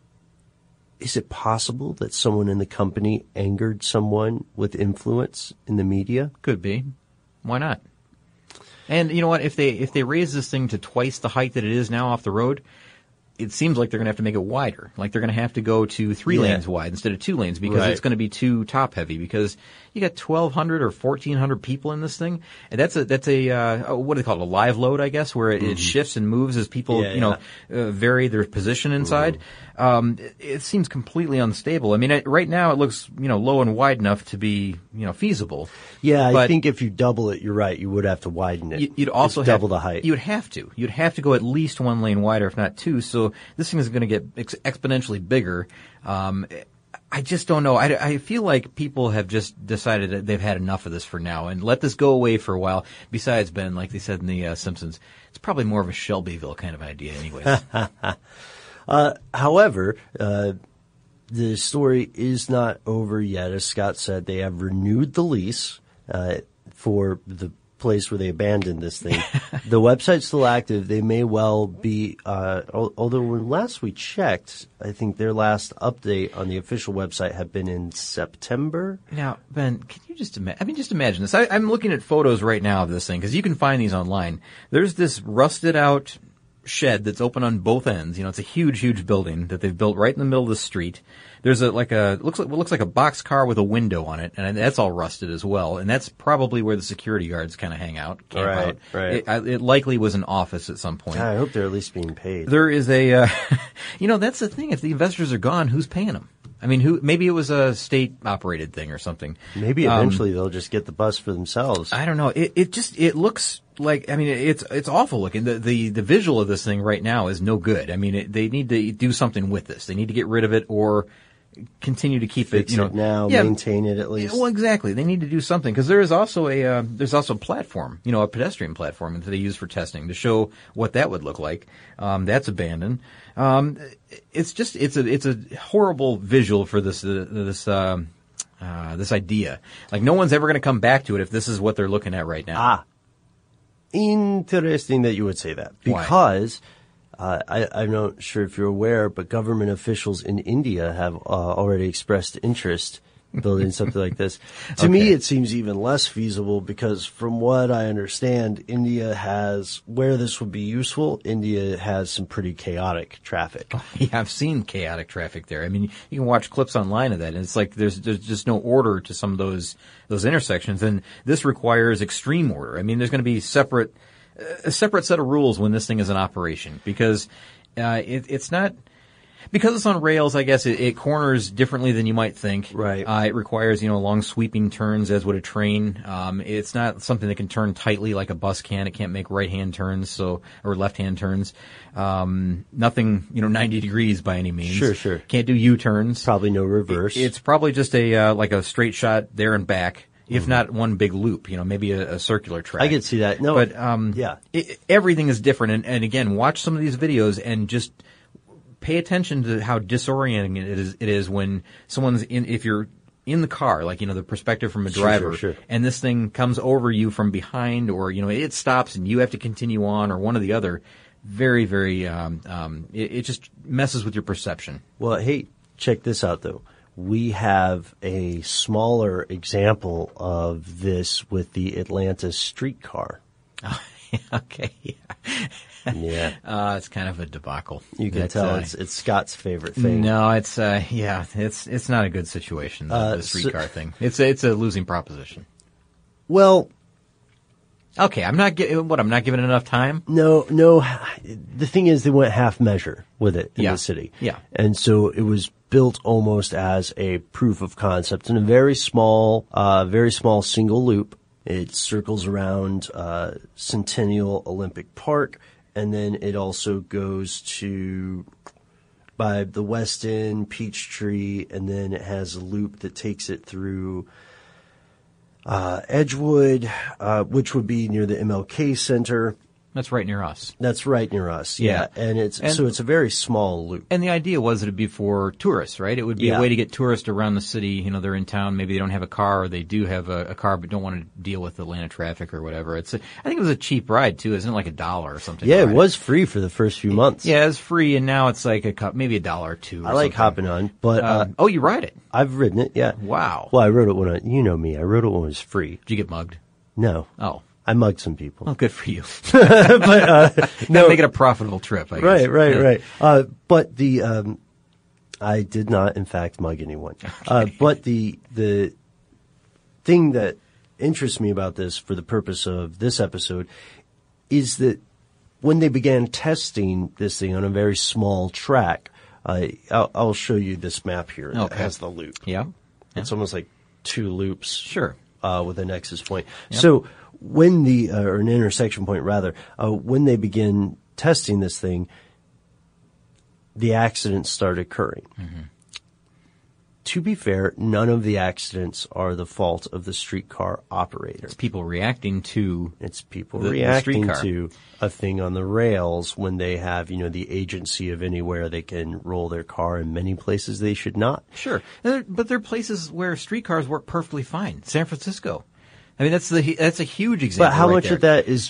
is it possible that someone in the company angered someone with influence in the media? Could be. Why not? And you know what? If they raise this thing to twice the height that it is now off the road, it seems like they're going to have to make it wider. Like they're going to have to go to 3 lanes wide instead of 2 lanes because it's going to be too top heavy because you got 1,200 or 1,400 people in this thing. And that's a what do they call it? A live load, I guess, where it shifts and moves as people, vary their position inside. It seems completely unstable. I mean, right now it looks, low and wide enough to be, feasible. Yeah, I think if you double it, you're right. You would have to widen it. You'd also double the height. You'd have to. You'd have to go at least 1 lane wider, if not 2. So this thing is going to get exponentially bigger. I just don't know. I feel like people have just decided that they've had enough of this for now and let this go away for a while. Besides, Ben, like they said in the Simpsons, it's probably more of a Shelbyville kind of idea anyways. However, the story is not over yet. As Scott said, they have renewed the lease for the place where they abandoned this thing. The website's still active. They may well be, although when last we checked, I think their last update on the official website had been in September. Now, Ben, can you just imagine this? I'm looking at photos right now of this thing because you can find these online. There's this rusted out shed that's open on both ends. It's a huge, huge building that they've built right in the middle of the street. There's looks like a box car with a window on it, and that's all rusted as well. And that's probably where the security guards kind of hang out, camp out. Right. It likely was an office at some point. I hope they're at least being paid. There is a, that's the thing. If the investors are gone, who's paying them? I mean, maybe it was a state-operated thing or something. Maybe eventually they'll just get the bus for themselves. I don't know. It looks like, I mean, it's awful looking. The visual of this thing right now is no good. I mean, they need to do something with this. They need to get rid of it or continue to keep Fix it now, maintain it at least. Well, exactly. They need to do something because there is also a platform, a pedestrian platform that they use for testing to show what that would look like. That's abandoned. It's a horrible visual for this idea. Like no one's ever going to come back to it if this is what they're looking at right now. Interesting that you would say that because I'm not sure if you're aware, but government officials in India have already expressed interest in building something like this. To me, it seems even less feasible because from what I understand, India has, where this would be useful, India has some pretty chaotic traffic. Yeah, I've seen chaotic traffic there. I mean, you can watch clips online of that, and it's like there's just no order to some of those intersections, and this requires extreme order. I mean, there's going to be a separate set of rules when this thing is in operation because it's not because it's on rails. I guess it corners differently than you might think. Right. It requires long sweeping turns as would a train. It's not something that can turn tightly like a bus can. It can't make right hand turns or left hand turns. Nothing 90 degrees by any means. Sure. Can't do U-turns. Probably no reverse. It's probably just like a straight shot there and back. If not one big loop, maybe a circular track. I could see that. No, but yeah, everything is different. And again, watch some of these videos and just pay attention to how disorienting it is when someone's if you're in the car, like the perspective from a driver, sure. And this thing comes over you from behind, or it stops and you have to continue on, or one or the other. Very, very. It just messes with your perception. Well, hey, check this out though. We have a smaller example of this with the Atlanta streetcar. Okay. Yeah. It's kind of a debacle. You can tell it's Scott's favorite thing. No, it's not a good situation, the streetcar thing. It's a losing proposition. Well, okay, I'm not giving it enough time? No. The thing is, they went half measure with it in the city. Yeah. And so it was built almost as a proof of concept in a very small single loop. It circles around Centennial Olympic Park, and then it also goes by the West End, Peachtree, and then it has a loop that takes it through Edgewood, which would be near the MLK Center. That's right near us. Yeah. And so it's a very small loop. And the idea was that it'd be for tourists, right? It would be a way to get tourists around the city. You know, they're in town, maybe they don't have a car, or they do have a car but don't want to deal with Atlanta traffic or whatever. I think it was a cheap ride too, isn't it? Like $1 or something. Yeah, it was free for the first few months. Yeah, it was free, and now it's like maybe $1 or $2. I like hopping on, but you ride it? I've ridden it, yeah. Wow. Well, I rode it you know me, I rode it when it was free. Did you get mugged? No. Oh. I mugged some people. Oh, good for you. But, no, make it a profitable trip, I guess. Right. But I did not, in fact, mug anyone. Okay. But the thing that interests me about this for the purpose of this episode is that when they began testing this thing on a very small track, I'll show you this map here that has the loop. Yeah. It's almost like 2 loops. Sure. With a nexus point. Yep. So when or an intersection point rather, when they begin testing this thing, the accidents start occurring. Mm-hmm. To be fair, none of the accidents are the fault of the streetcar operator. It's people reacting to the streetcar. To a thing on the rails when they have, the agency of anywhere they can roll their car. In many places they should not. Sure. But there are places where streetcars work perfectly fine. San Francisco. I mean, that's a huge example. But how much there. of that is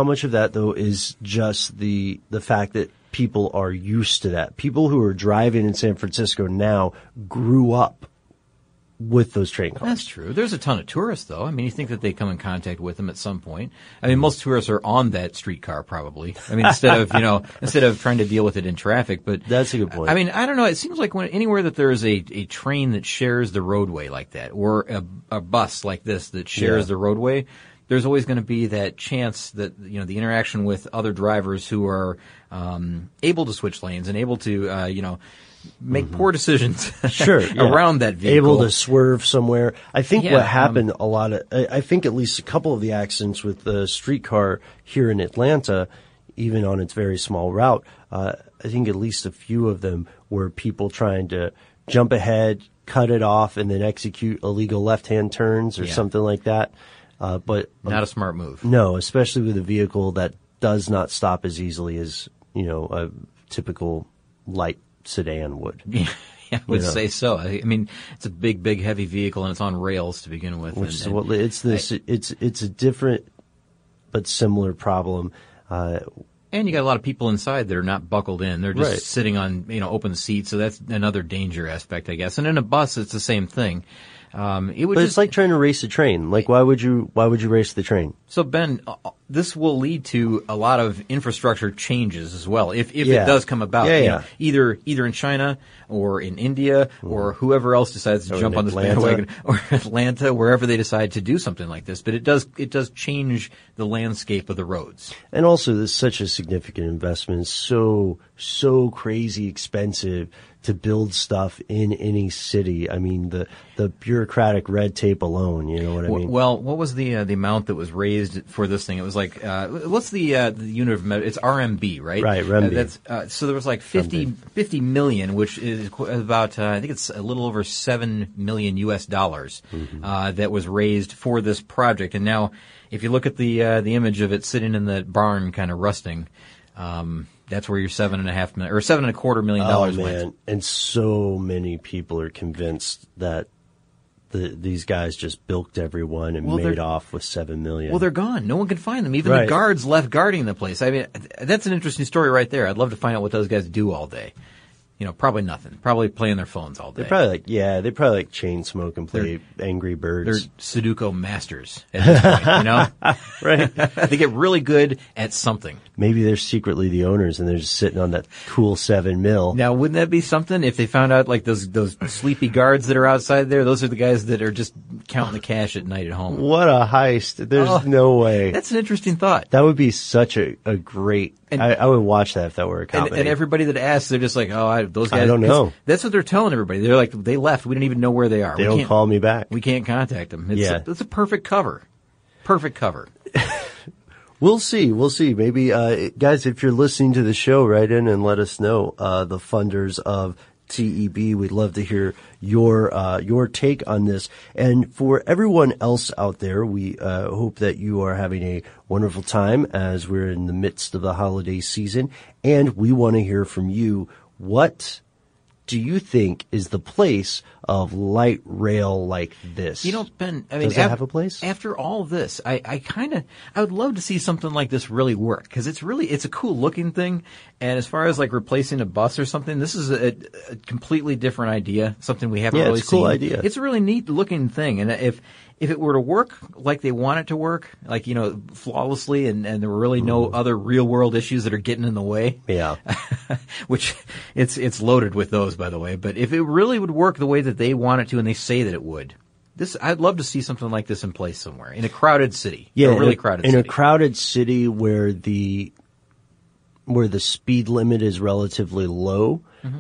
just the fact that people are used to that. People who are driving in San Francisco now grew up with those train cars. That's true. There's a ton of tourists, though. I mean, you think that they come in contact with them at some point. I mean, most tourists are on that streetcar probably. I mean, instead of trying to deal with it in traffic. But that's a good point. I mean, I don't know. It seems like anywhere that there is a train that shares the roadway like that, or a bus like this that shares the roadway, there's always going to be that chance that, the interaction with other drivers who are able to switch lanes and able to, make poor decisions around that vehicle. Able to swerve somewhere. I think what happened I think at least a couple of the accidents with the streetcar here in Atlanta, even on its very small route, I think at least a few of them were people trying to jump ahead, cut it off, and then execute illegal left-hand turns or something like that. But not a smart move. No, especially with a vehicle that does not stop as easily as, a typical light sedan would. Yeah, I would say so. I mean, it's a big, heavy vehicle, and it's on rails to begin with. It's a different but similar problem. And you got a lot of people inside that are not buckled in. They're just sitting on, open seats. So that's another danger aspect, I guess. And in a bus, it's the same thing. It's like trying to race a train. Like, why would you race the train? So, Ben, this will lead to a lot of infrastructure changes as well, if it does come about. Either in China or in India or whoever else decides to jump on this bandwagon, or Atlanta, wherever they decide to do something like this. But it does change the landscape of the roads. And also, this is such a significant investment. It's so crazy expensive to build stuff in any city. I mean, the bureaucratic red tape alone, you know what I mean? Well, what was the amount that was raised for this thing? It was like, what's the unit of measure? It's RMB, right? Right, RMB. So there was like 50 million, which is about, I think it's a little over $7 million US dollars, that was raised for this project. And now, if you look at the image of it sitting in the barn kind of rusting, that's where your $7.5 million or $7.25 million went. And so many people are convinced that these guys just bilked everyone and made off with $7 million. Well, they're gone. No one can find them. Even the guards left guarding the place. I mean, that's an interesting story right there. I'd love to find out what those guys do all day. Probably nothing. Probably playing their phones all day. They probably like chain smoke and play Angry Birds. They're Sudoku masters at this point, Right. They get really good at something. Maybe they're secretly the owners and they're just sitting on that cool 7 mil. Now, wouldn't that be something if they found out like those sleepy guards that are outside there? Those are the guys that are just counting the cash at night at home. What a heist. There's no way. That's an interesting thought. That would be such a great, I would watch that if that were a comedy. And everybody that asks, they're just like, those guys. I don't know. That's what they're telling everybody. They're like, they left. We don't even know where they are. They don't call me back. We can't contact them. It's a perfect cover. Perfect cover. We'll see. Maybe, guys, if you're listening to the show, write in and let us know, the funders of TEB. We'd love to hear your take on this. And for everyone else out there, we hope that you are having a wonderful time as we're in the midst of the holiday season. And we want to hear from you. What do you think is the place of light rail like this? Ben, does it have a place? After all this, I would love to see something like this really work, because it's a cool looking thing. And as far as like replacing a bus or something, this is a completely different idea, something we haven't really seen. It's a cool idea. It's a really neat looking thing. And if it were to work like they want it to work, like, flawlessly, and there were really no other real world issues that are getting in the way. Yeah. Which it's loaded with those, by the way. But if it really would work the way that they want it to, and they say that it would, I'd love to see something like this in place somewhere in a crowded city. Yeah. A really crowded city. In a crowded city where the speed limit is relatively low.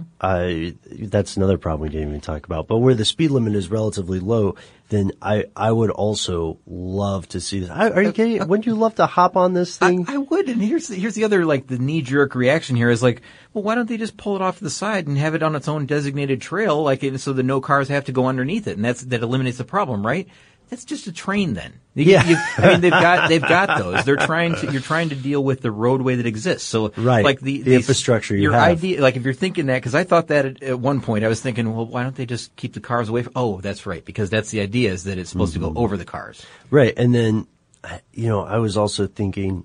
That's another problem we didn't even talk about. But where the speed limit is relatively low, then I would also love to see this. Are you kidding? Wouldn't you love to hop on this thing? I would. And here's the other, like, the knee-jerk reaction here is like, well, why don't they just pull it off to the side and have it on its own designated trail, so that no cars have to go underneath it, and that eliminates the problem, right? That's just a train then. They've got those. You're trying to deal with the roadway that exists. So, right. Like the infrastructure you your have. idea, like if you're thinking that, because I thought that at one point, I was thinking, well, why don't they just keep the cars away from, that's right, because that's the idea, is that it's supposed to go over the cars. Right. And then, I was also thinking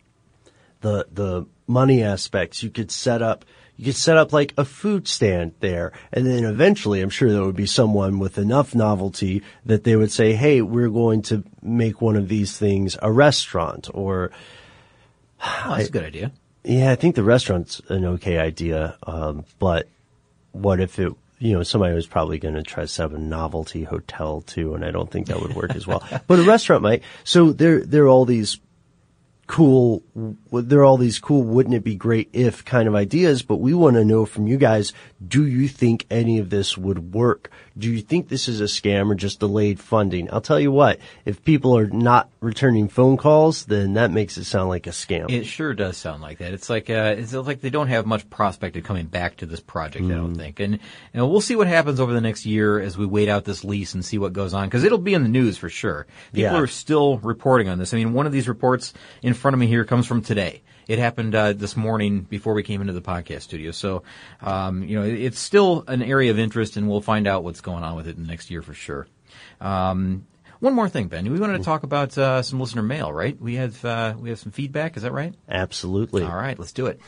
the money aspects. You could set up like a food stand there, and then eventually I'm sure there would be someone with enough novelty that they would say, hey, we're going to make one of these things a restaurant, or... that's a good idea. Yeah, I think the restaurant's an okay idea, but what if it... somebody was probably going to try to set up a novelty hotel too, and I don't think that would work as well. But a restaurant might. So there are all these cool, wouldn't it be great if kind of ideas, but we want to know from you guys, do you think any of this would work? Do you think this is a scam or just delayed funding? I'll tell you what, if people are not returning phone calls, then that makes it sound like a scam. It sure does sound like that. It's like they don't have much prospect of coming back to this project, I don't think. And we'll see what happens over the next year as we wait out this lease and see what goes on, because it'll be in the news for sure. People are still reporting on this. I mean, one of these reports in front of me here comes from today. It happened this morning before we came into the podcast studio. So, it's still an area of interest, and we'll find out what's going on with it in the next year for sure. One more thing, Ben. We wanted to talk about some listener mail, right? We have some feedback. Is that right? Absolutely. All right, let's do it.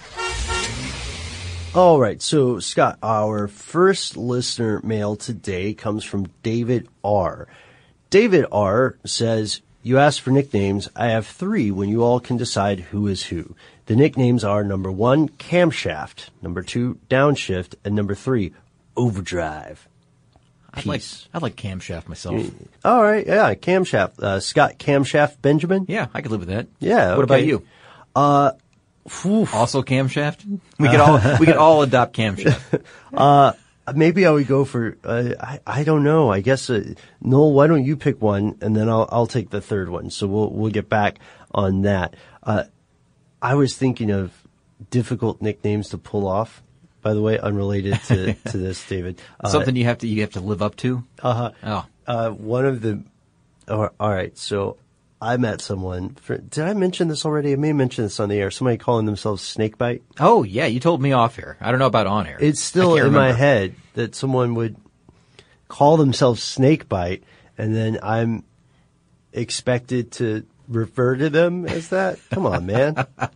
All right. So, Scott, our first listener mail today comes from David R. David R. says, you asked for nicknames. I have 3 when you all can decide who is who. The nicknames are number 1, Camshaft, number 2, Downshift, and number 3, Overdrive. I like Camshaft myself. All right. Yeah. Camshaft. Scott Camshaft Benjamin. Yeah. I could live with that. Yeah. What about you? Also Camshaft? We could all adopt Camshaft. Maybe I would go for, I don't know. I guess, Noel, why don't you pick one and then I'll take the third one. So we'll get back on that. I was thinking of difficult nicknames to pull off, by the way, unrelated to this, David. Something you have to live up to? One of the, all right. So I met someone, did I mention this already? I may have mentioned this on the air. Somebody calling themselves Snakebite. Oh, yeah. You told me off air. I don't know about on air. It's still in my head that someone would call themselves Snakebite, and then I'm expected to refer to them as that? Come on, man.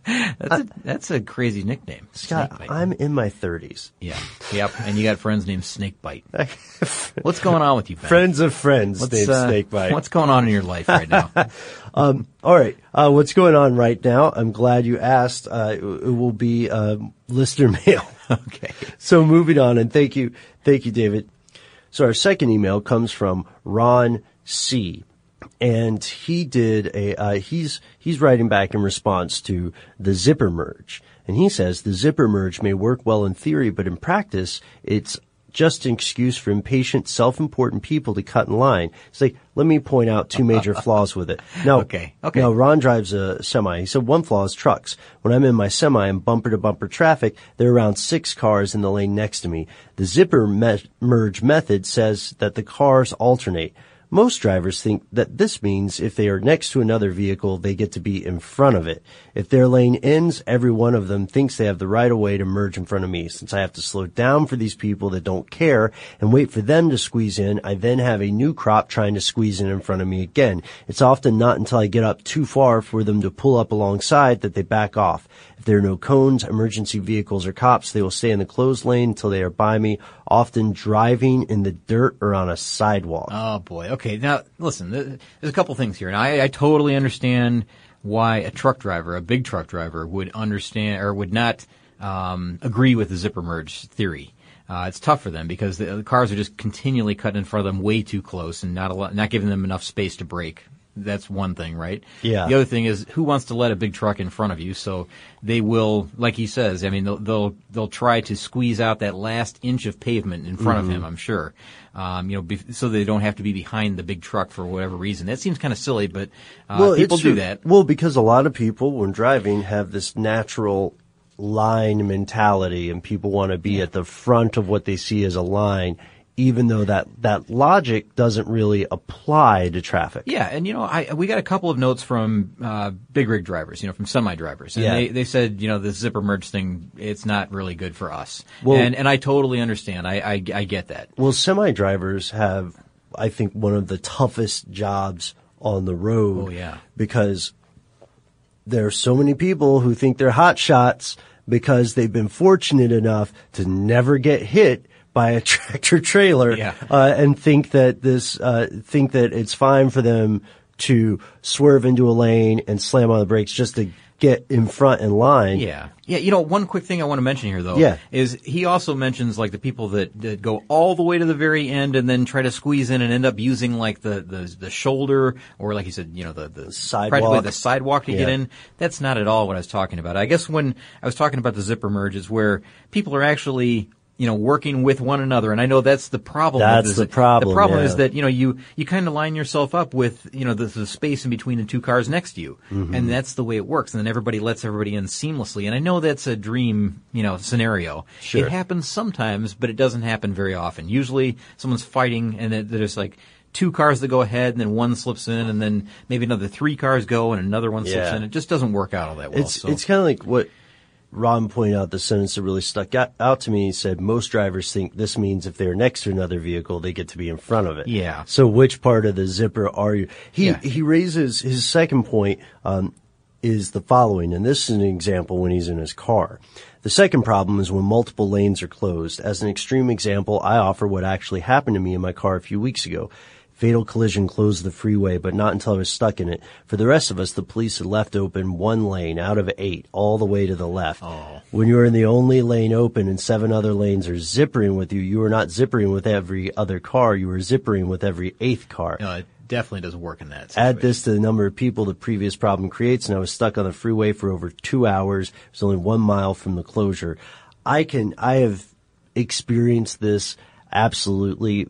That's a crazy nickname. Scott, I'm in my 30s. Yeah. Yep. And you got friends named Snakebite. What's going on with you, Ben? Friends of friends named Snakebite. What's going on in your life right now? All right. What's going on right now? I'm glad you asked. It will be listener mail. Okay. So moving on, and thank you, David. So our second email comes from Ron C. And he did he's writing back in response to the zipper merge. And he says the zipper merge may work well in theory, but in practice, it's just an excuse for impatient, self-important people to cut in line. It's like, let me point out two major flaws with it. Now, okay. Now, Ron drives a semi. He said one flaw is trucks. When I'm in my semi in bumper-to-bumper traffic, there are around 6 cars in the lane next to me. The zipper merge method says that the cars alternate. Most drivers think that this means if they are next to another vehicle, they get to be in front of it. If their lane ends, every one of them thinks they have the right of way to merge in front of me. Since I have to slow down for these people that don't care and wait for them to squeeze in, I then have a new crop trying to squeeze in front of me again. It's often not until I get up too far for them to pull up alongside that they back off. If there are no cones, emergency vehicles, or cops, they will stay in the closed lane until they are by me, often driving in the dirt or on a sidewalk. Oh, boy. Okay, now, listen, there's a couple things here, and I totally understand why a truck driver, a big truck driver, would understand or would not agree with the zipper merge theory. It's tough for them because the cars are just continually cutting in front of them way too close and not giving them enough space to brake. That's one thing, right? Yeah. The other thing is, who wants to let a big truck in front of you? So they will, like he says, I mean, they'll try to squeeze out that last inch of pavement in front of him, I'm sure. So they don't have to be behind the big truck for whatever reason. That seems kind of silly, but people do that. Well, because a lot of people, when driving, have this natural line mentality, and people want to be at the front of what they see as a line, even though that logic doesn't really apply to traffic. Yeah, and we got a couple of notes from big rig drivers, from semi drivers, and they said, the zipper merge thing, it's not really good for us. Well, and I totally understand. I get that. Well, semi drivers have, I think, one of the toughest jobs on the road. Oh yeah, because there are so many people who think they're hot shots because they've been fortunate enough to never get hit by a tractor trailer, and think that it's fine for them to swerve into a lane and slam on the brakes just to get in front in line. Yeah. Yeah, one quick thing I want to mention here, though, is he also mentions, like, the people that go all the way to the very end and then try to squeeze in and end up using, like, the shoulder or, like you said, the sidewalk. Practically the sidewalk to get in. That's not at all what I was talking about. I guess when I was talking about the zipper merge is where people are actually working with one another. And I know that's the problem. That's the problem. The problem is that, you kind of line yourself up with, the space in between the two cars next to you. Mm-hmm. And that's the way it works. And then everybody lets everybody in seamlessly. And I know that's a dream, scenario. Sure. It happens sometimes, but it doesn't happen very often. Usually someone's fighting and there's like 2 cars that go ahead and then one slips in and then maybe another 3 cars go and another one slips in. It just doesn't work out all that well. It's kind of like what Ron pointed out, the sentence that really stuck out to me. He said, most drivers think this means if they're next to another vehicle, they get to be in front of it. Yeah. So which part of the zipper are you? He raises his second point, is the following, and this is an example when he's in his car. The second problem is when multiple lanes are closed. As an extreme example, I offer what actually happened to me in my car a few weeks ago. Fatal collision closed the freeway, but not until I was stuck in it. For the rest of us, the police had left open 1 lane out of 8, all the way to the left. Oh. When you are in the only lane open and 7 other lanes are zippering with you, you are not zippering with every other car. You are zippering with every 8th car. No, it definitely doesn't work in that situation. Add this to the number of people the previous problem creates, and I was stuck on the freeway for over 2 hours. It was only 1 mile from the closure. I have experienced this absolutely.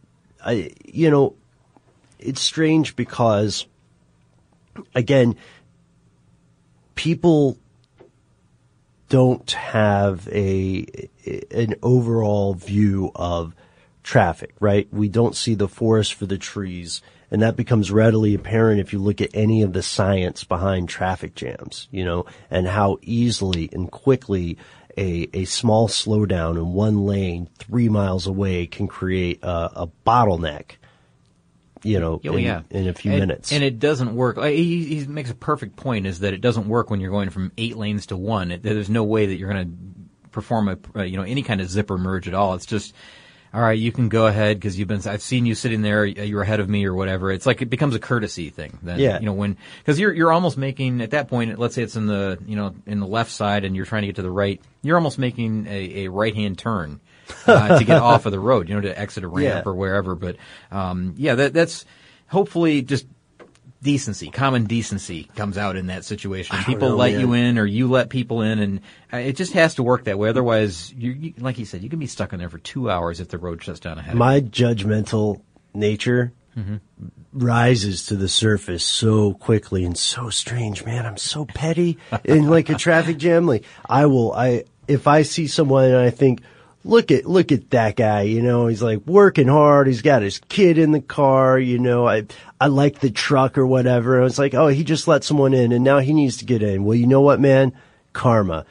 It's strange because, again, people don't have an overall view of traffic, right? We don't see the forest for the trees, and that becomes readily apparent if you look at any of the science behind traffic jams, and how easily and quickly a small slowdown in one lane 3 miles away can create a bottleneck. in a few minutes. And it doesn't work. He makes a perfect point, is that it doesn't work when you're going from 8 lanes to 1. There's no way that you're going to perform any kind of zipper merge at all. It's just, all right, you can go ahead because I've seen you sitting there, you're ahead of me or whatever. It's like it becomes a courtesy thing. Then, because you're almost making, at that point, let's say it's in the left side and you're trying to get to the right, you're almost making a right-hand turn to get off of the road, to exit a ramp or wherever. But, that's hopefully just decency, common decency comes out in that situation. People let you in or you let people in, and it just has to work that way. Otherwise, you like you said, you can be stuck in there for 2 hours if the road shuts down ahead. My judgmental nature rises to the surface so quickly and so strange, man. I'm so petty in like a traffic jam. Like if I see someone and I think, look at that guy, he's like working hard. He's got his kid in the car, I like the truck or whatever. And it's like, oh, he just let someone in and now he needs to get in. Well, you know what, man? Karma.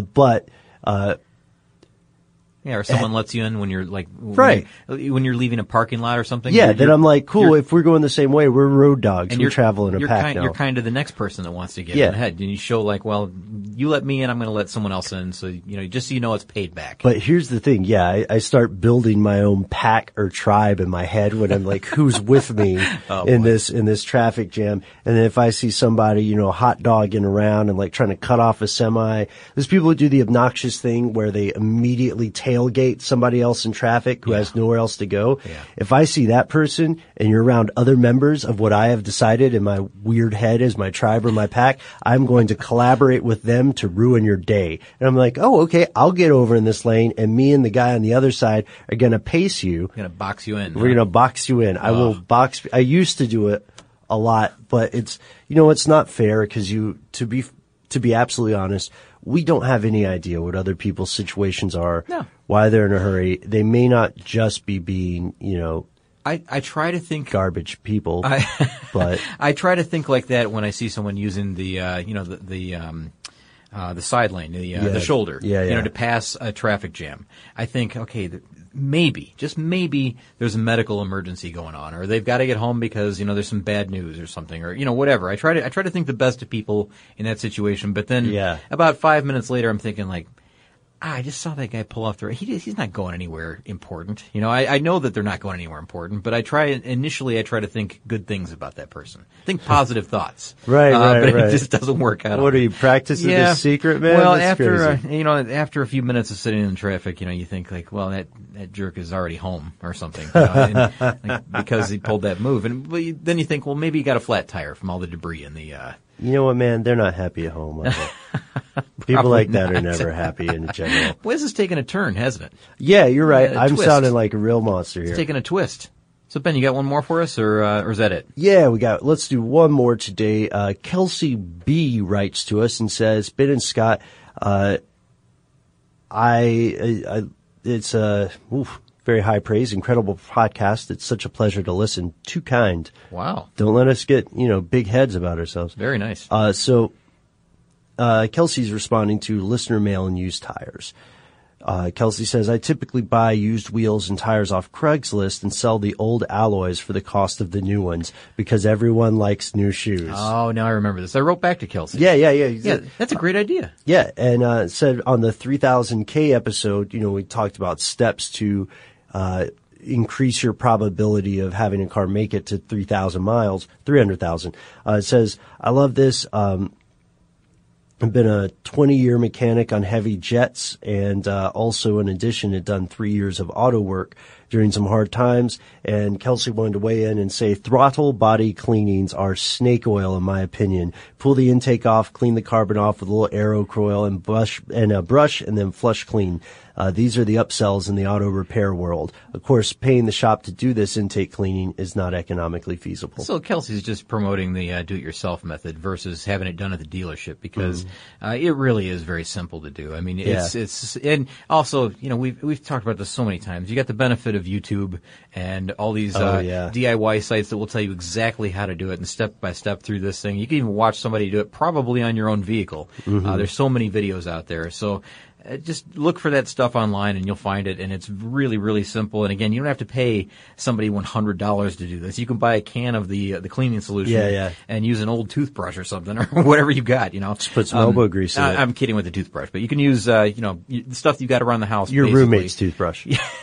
Or someone lets you in when you're like, right. when you're leaving a parking lot or something. Yeah, then I'm like, cool, if we're going the same way, we're road dogs. And we're traveling a pack now. You're kind of the next person that wants to get in ahead. And you show like, well, you let me in, I'm going to let someone else in. So, just so you know it's paid back. But here's the thing. Yeah, I start building my own pack or tribe in my head when I'm like, who's with me in this traffic jam. And then if I see somebody, hot dogging around and like trying to cut off a semi, there's people who do the obnoxious thing where they immediately tailgate somebody else in traffic who has nowhere else to go. Yeah. If I see that person and you're around other members of what I have decided in my weird head as my tribe or my pack, I'm going to collaborate with them to ruin your day. And I'm like, oh, okay, I'll get over in this lane and me and the guy on the other side are going to pace you. We're going to box you in. We're going to box you in. I will box. I used to do it a lot, but it's not fair because to be absolutely honest, we don't have any idea what other people's situations are, why they're in a hurry. They may not just be being, I try to think garbage people, but I try to think like that when I see someone using the side lane, the shoulder, to pass a traffic jam. I think, okay, maybe, just maybe, there's a medical emergency going on, or they've got to get home because there's some bad news or something, or whatever. I try to think the best of people in that situation, but then about 5 minutes later, I'm thinking like, I just saw that guy pull off the road. He's not going anywhere important. I know that they're not going anywhere important, but I try to think good things about that person. Think positive thoughts. Right. But it just doesn't work out. What are you practicing this secret, man? Well, That's after a few minutes of sitting in traffic, you think like, well, that jerk is already home or something, because he pulled that move. And then you think, well, maybe he got a flat tire from all the debris in the, You know what, man? They're not happy at home. People like that are never happy in general. Well, this is taking a turn, hasn't it? Yeah, you're right. I'm sounding like a real monster here. It's taking a twist. So, Ben, you got one more for us, or is that it? Yeah, let's do one more today. Kelsey B writes to us and says, Ben and Scott, it's very high praise, incredible podcast. It's such a pleasure to listen. Too kind. Wow. Don't let us get, big heads about ourselves. Very nice. Kelsey's responding to listener mail and used tires. Kelsey says, I typically buy used wheels and tires off Craigslist and sell the old alloys for the cost of the new ones because everyone likes new shoes. Oh, now I remember this. I wrote back to Kelsey. Yeah, that's a great idea. Yeah, and said on the 3000K episode, we talked about steps to increase your probability of having a car make it to 300,000. It says, I love this. I've been a 20-year mechanic on heavy jets, and also, in addition, had done 3 years of auto work during some hard times. And Kelsey wanted to weigh in and say throttle body cleanings are snake oil, in my opinion. Pull the intake off, clean the carbon off with a little aero coil and brush, and then flush clean. These are the upsells in the auto repair world. Of course, paying the shop to do this intake cleaning is not economically feasible. So Kelsey's just promoting the do-it-yourself method versus having it done at the dealership because it really is very simple to do. I mean, it's and also, we've talked about this so many times. You got the benefit of YouTube and all these DIY sites that will tell you exactly how to do it and step by step through this thing. You can even watch somebody do it probably on your own vehicle. There's so many videos out there. So just look for that stuff online and you'll find it, and it's really, really simple. And again, you don't have to pay somebody $100 to do this. You can buy a can of the cleaning solution and use an old toothbrush or something or whatever you got, Just put some elbow grease in it. I'm kidding with the toothbrush, but you can use, the stuff you got around the house. Your roommate's toothbrush.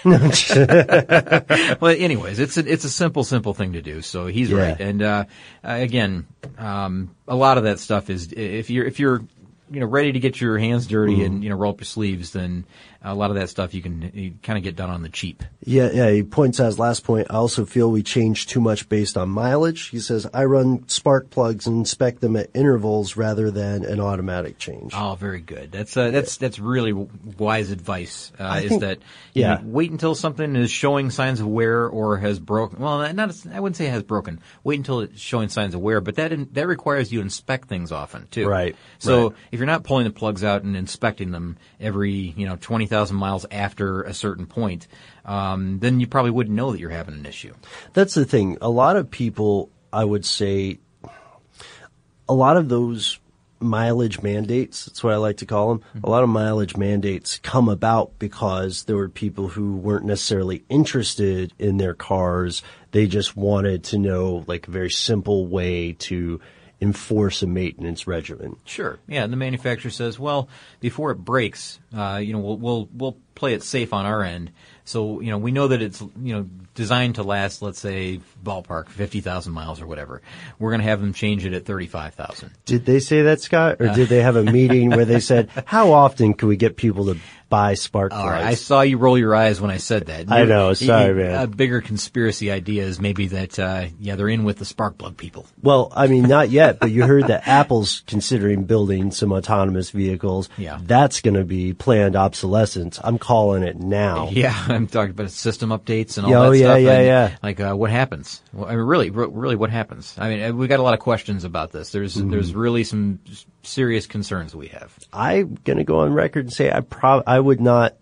Well, anyways, it's a simple thing to do. So he's right. And, again, a lot of that stuff is, if you're ready to get your hands dirty and, roll up your sleeves, then a lot of that stuff you kind of get done on the cheap. Yeah. He points out his last point. I also feel we change too much based on mileage. He says, I run spark plugs and inspect them at intervals rather than an automatic change. Oh, very good. That's really wise advice. Wait until something is showing signs of wear or has broken. Well, I wouldn't say it has broken. Wait until it's showing signs of wear, but that requires you inspect things often too. Right. So if you're not pulling the plugs out and inspecting them every, 20,000 miles after a certain point, then you probably wouldn't know that you're having an issue. That's the thing. A lot of people, I would say, a lot of those mileage mandates, that's what I like to call them, a lot of mileage mandates come about because there were people who weren't necessarily interested in their cars. They just wanted to know like a very simple way to enforce a maintenance regimen. Sure. Yeah, and the manufacturer says, well, before it breaks, we'll play it safe on our end. So, we know that it's, designed to last, let's say, ballpark 50,000 miles or whatever. We're going to have them change it at 35,000. Did they say that, Scott? Or did they have a meeting where they said, how often can we get people to buy spark plugs? Right. I saw you roll your eyes when I said that. I know. Sorry, man. A bigger conspiracy idea is maybe that, they're in with the spark plug people. Well, I mean, not yet, but you heard that Apple's considering building some autonomous vehicles. Yeah. That's going to be planned obsolescence. I'm calling it now. Yeah, I'm talking about system updates and all that stuff. Yeah. Like, what happens? Well, I mean, really, what happens? I mean, we got a lot of questions about this. There's really some serious concerns we have. I'm going to go on record and say I would not,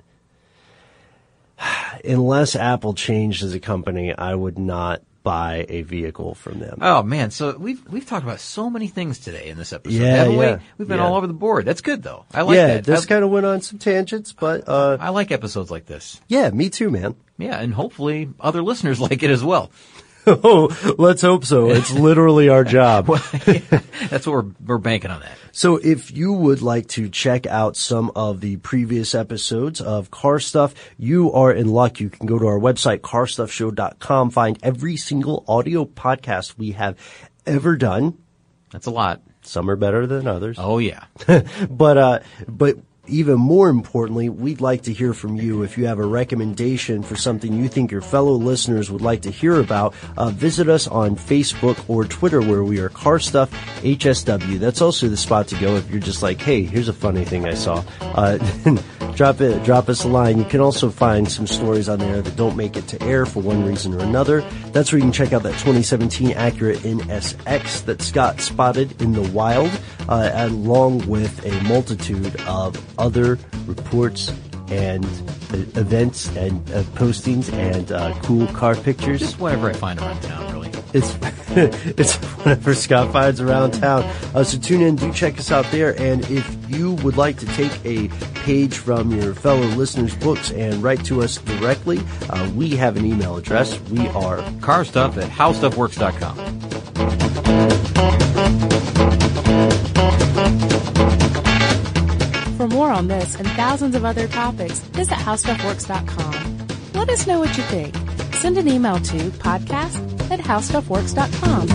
unless Apple changed as a company, I would not buy a vehicle from them. Oh man, so we've talked about so many things today in this episode, haven't we? We've been all over the board. That's good though. I like that. Yeah, this kind of went on some tangents, but I like episodes like this. Yeah, me too, man. Yeah, and hopefully other listeners like it as well. Oh, let's hope so. It's literally our job. That's what we're banking on that. So if you would like to check out some of the previous episodes of Car Stuff, you are in luck. You can go to our website, carstuffshow.com, find every single audio podcast we have ever done. That's a lot. Some are better than others. Oh, yeah. But even more importantly, we'd like to hear from you. If you have a recommendation for something you think your fellow listeners would like to hear about, visit us on Facebook or Twitter where we are Car Stuff HSW. That's also the spot to go if you're just like, hey, here's a funny thing I saw. Drop us a line. You can also find some stories on there that don't make it to air for one reason or another. That's where you can check out that 2017 Acura NSX that Scott spotted in the wild, along with a multitude of other reports and events and postings and cool car pictures. Just whatever I find around town, really. It's whatever Scott finds around town. So tune in, do check us out there. And if you would like to take a page from your fellow listeners' books and write to us directly, we have an email address. We are carstuff@howstuffworks.com. For more on this and thousands of other topics, visit howstuffworks.com. Let us know what you think. Send an email to podcast@howstuffworks.com.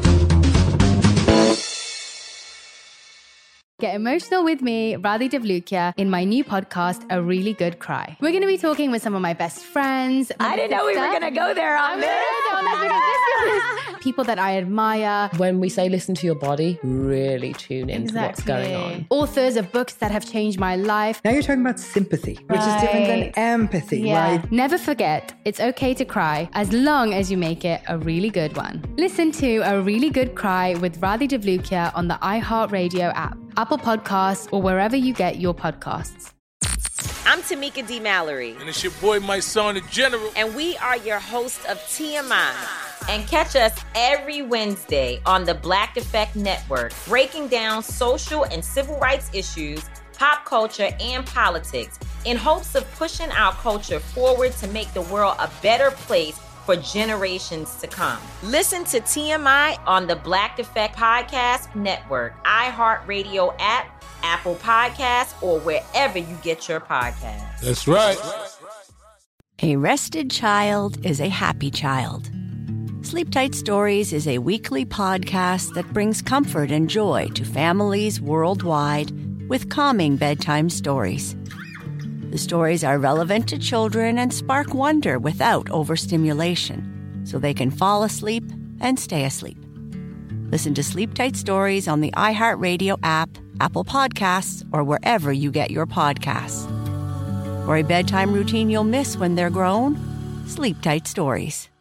Get emotional with me, Radhi Devlukia, in my new podcast, A Really Good Cry. We're going to be talking with some of my best friends. I didn't know we were going to go there on this. People that I admire. When we say listen to your body, really tune into what's going on. Authors of books that have changed my life. Now you're talking about sympathy, which is different than empathy, right? Never forget, it's okay to cry as long as you make it a really good one. Listen to A Really Good Cry with Radhi Devlukia on the iHeartRadio app, Apple Podcasts, or wherever you get your podcasts. I'm Tamika D. Mallory. And it's your boy, my son, the General. And we are your hosts of TMI. And catch us every Wednesday on the Black Effect Network, breaking down social and civil rights issues pop culture, and politics in hopes of pushing our culture forward to make the world a better place for generations to come. Listen to TMI on the Black Effect Podcast Network, iHeartRadio app, Apple Podcasts, or wherever you get your podcasts. That's right. A rested child is a happy child. Sleep Tight Stories is a weekly podcast that brings comfort and joy to families worldwide with calming bedtime stories. The stories are relevant to children and spark wonder without overstimulation, so they can fall asleep and stay asleep. Listen to Sleep Tight Stories on the iHeartRadio app, Apple Podcasts, or wherever you get your podcasts. For a bedtime routine you'll miss when they're grown, Sleep Tight Stories.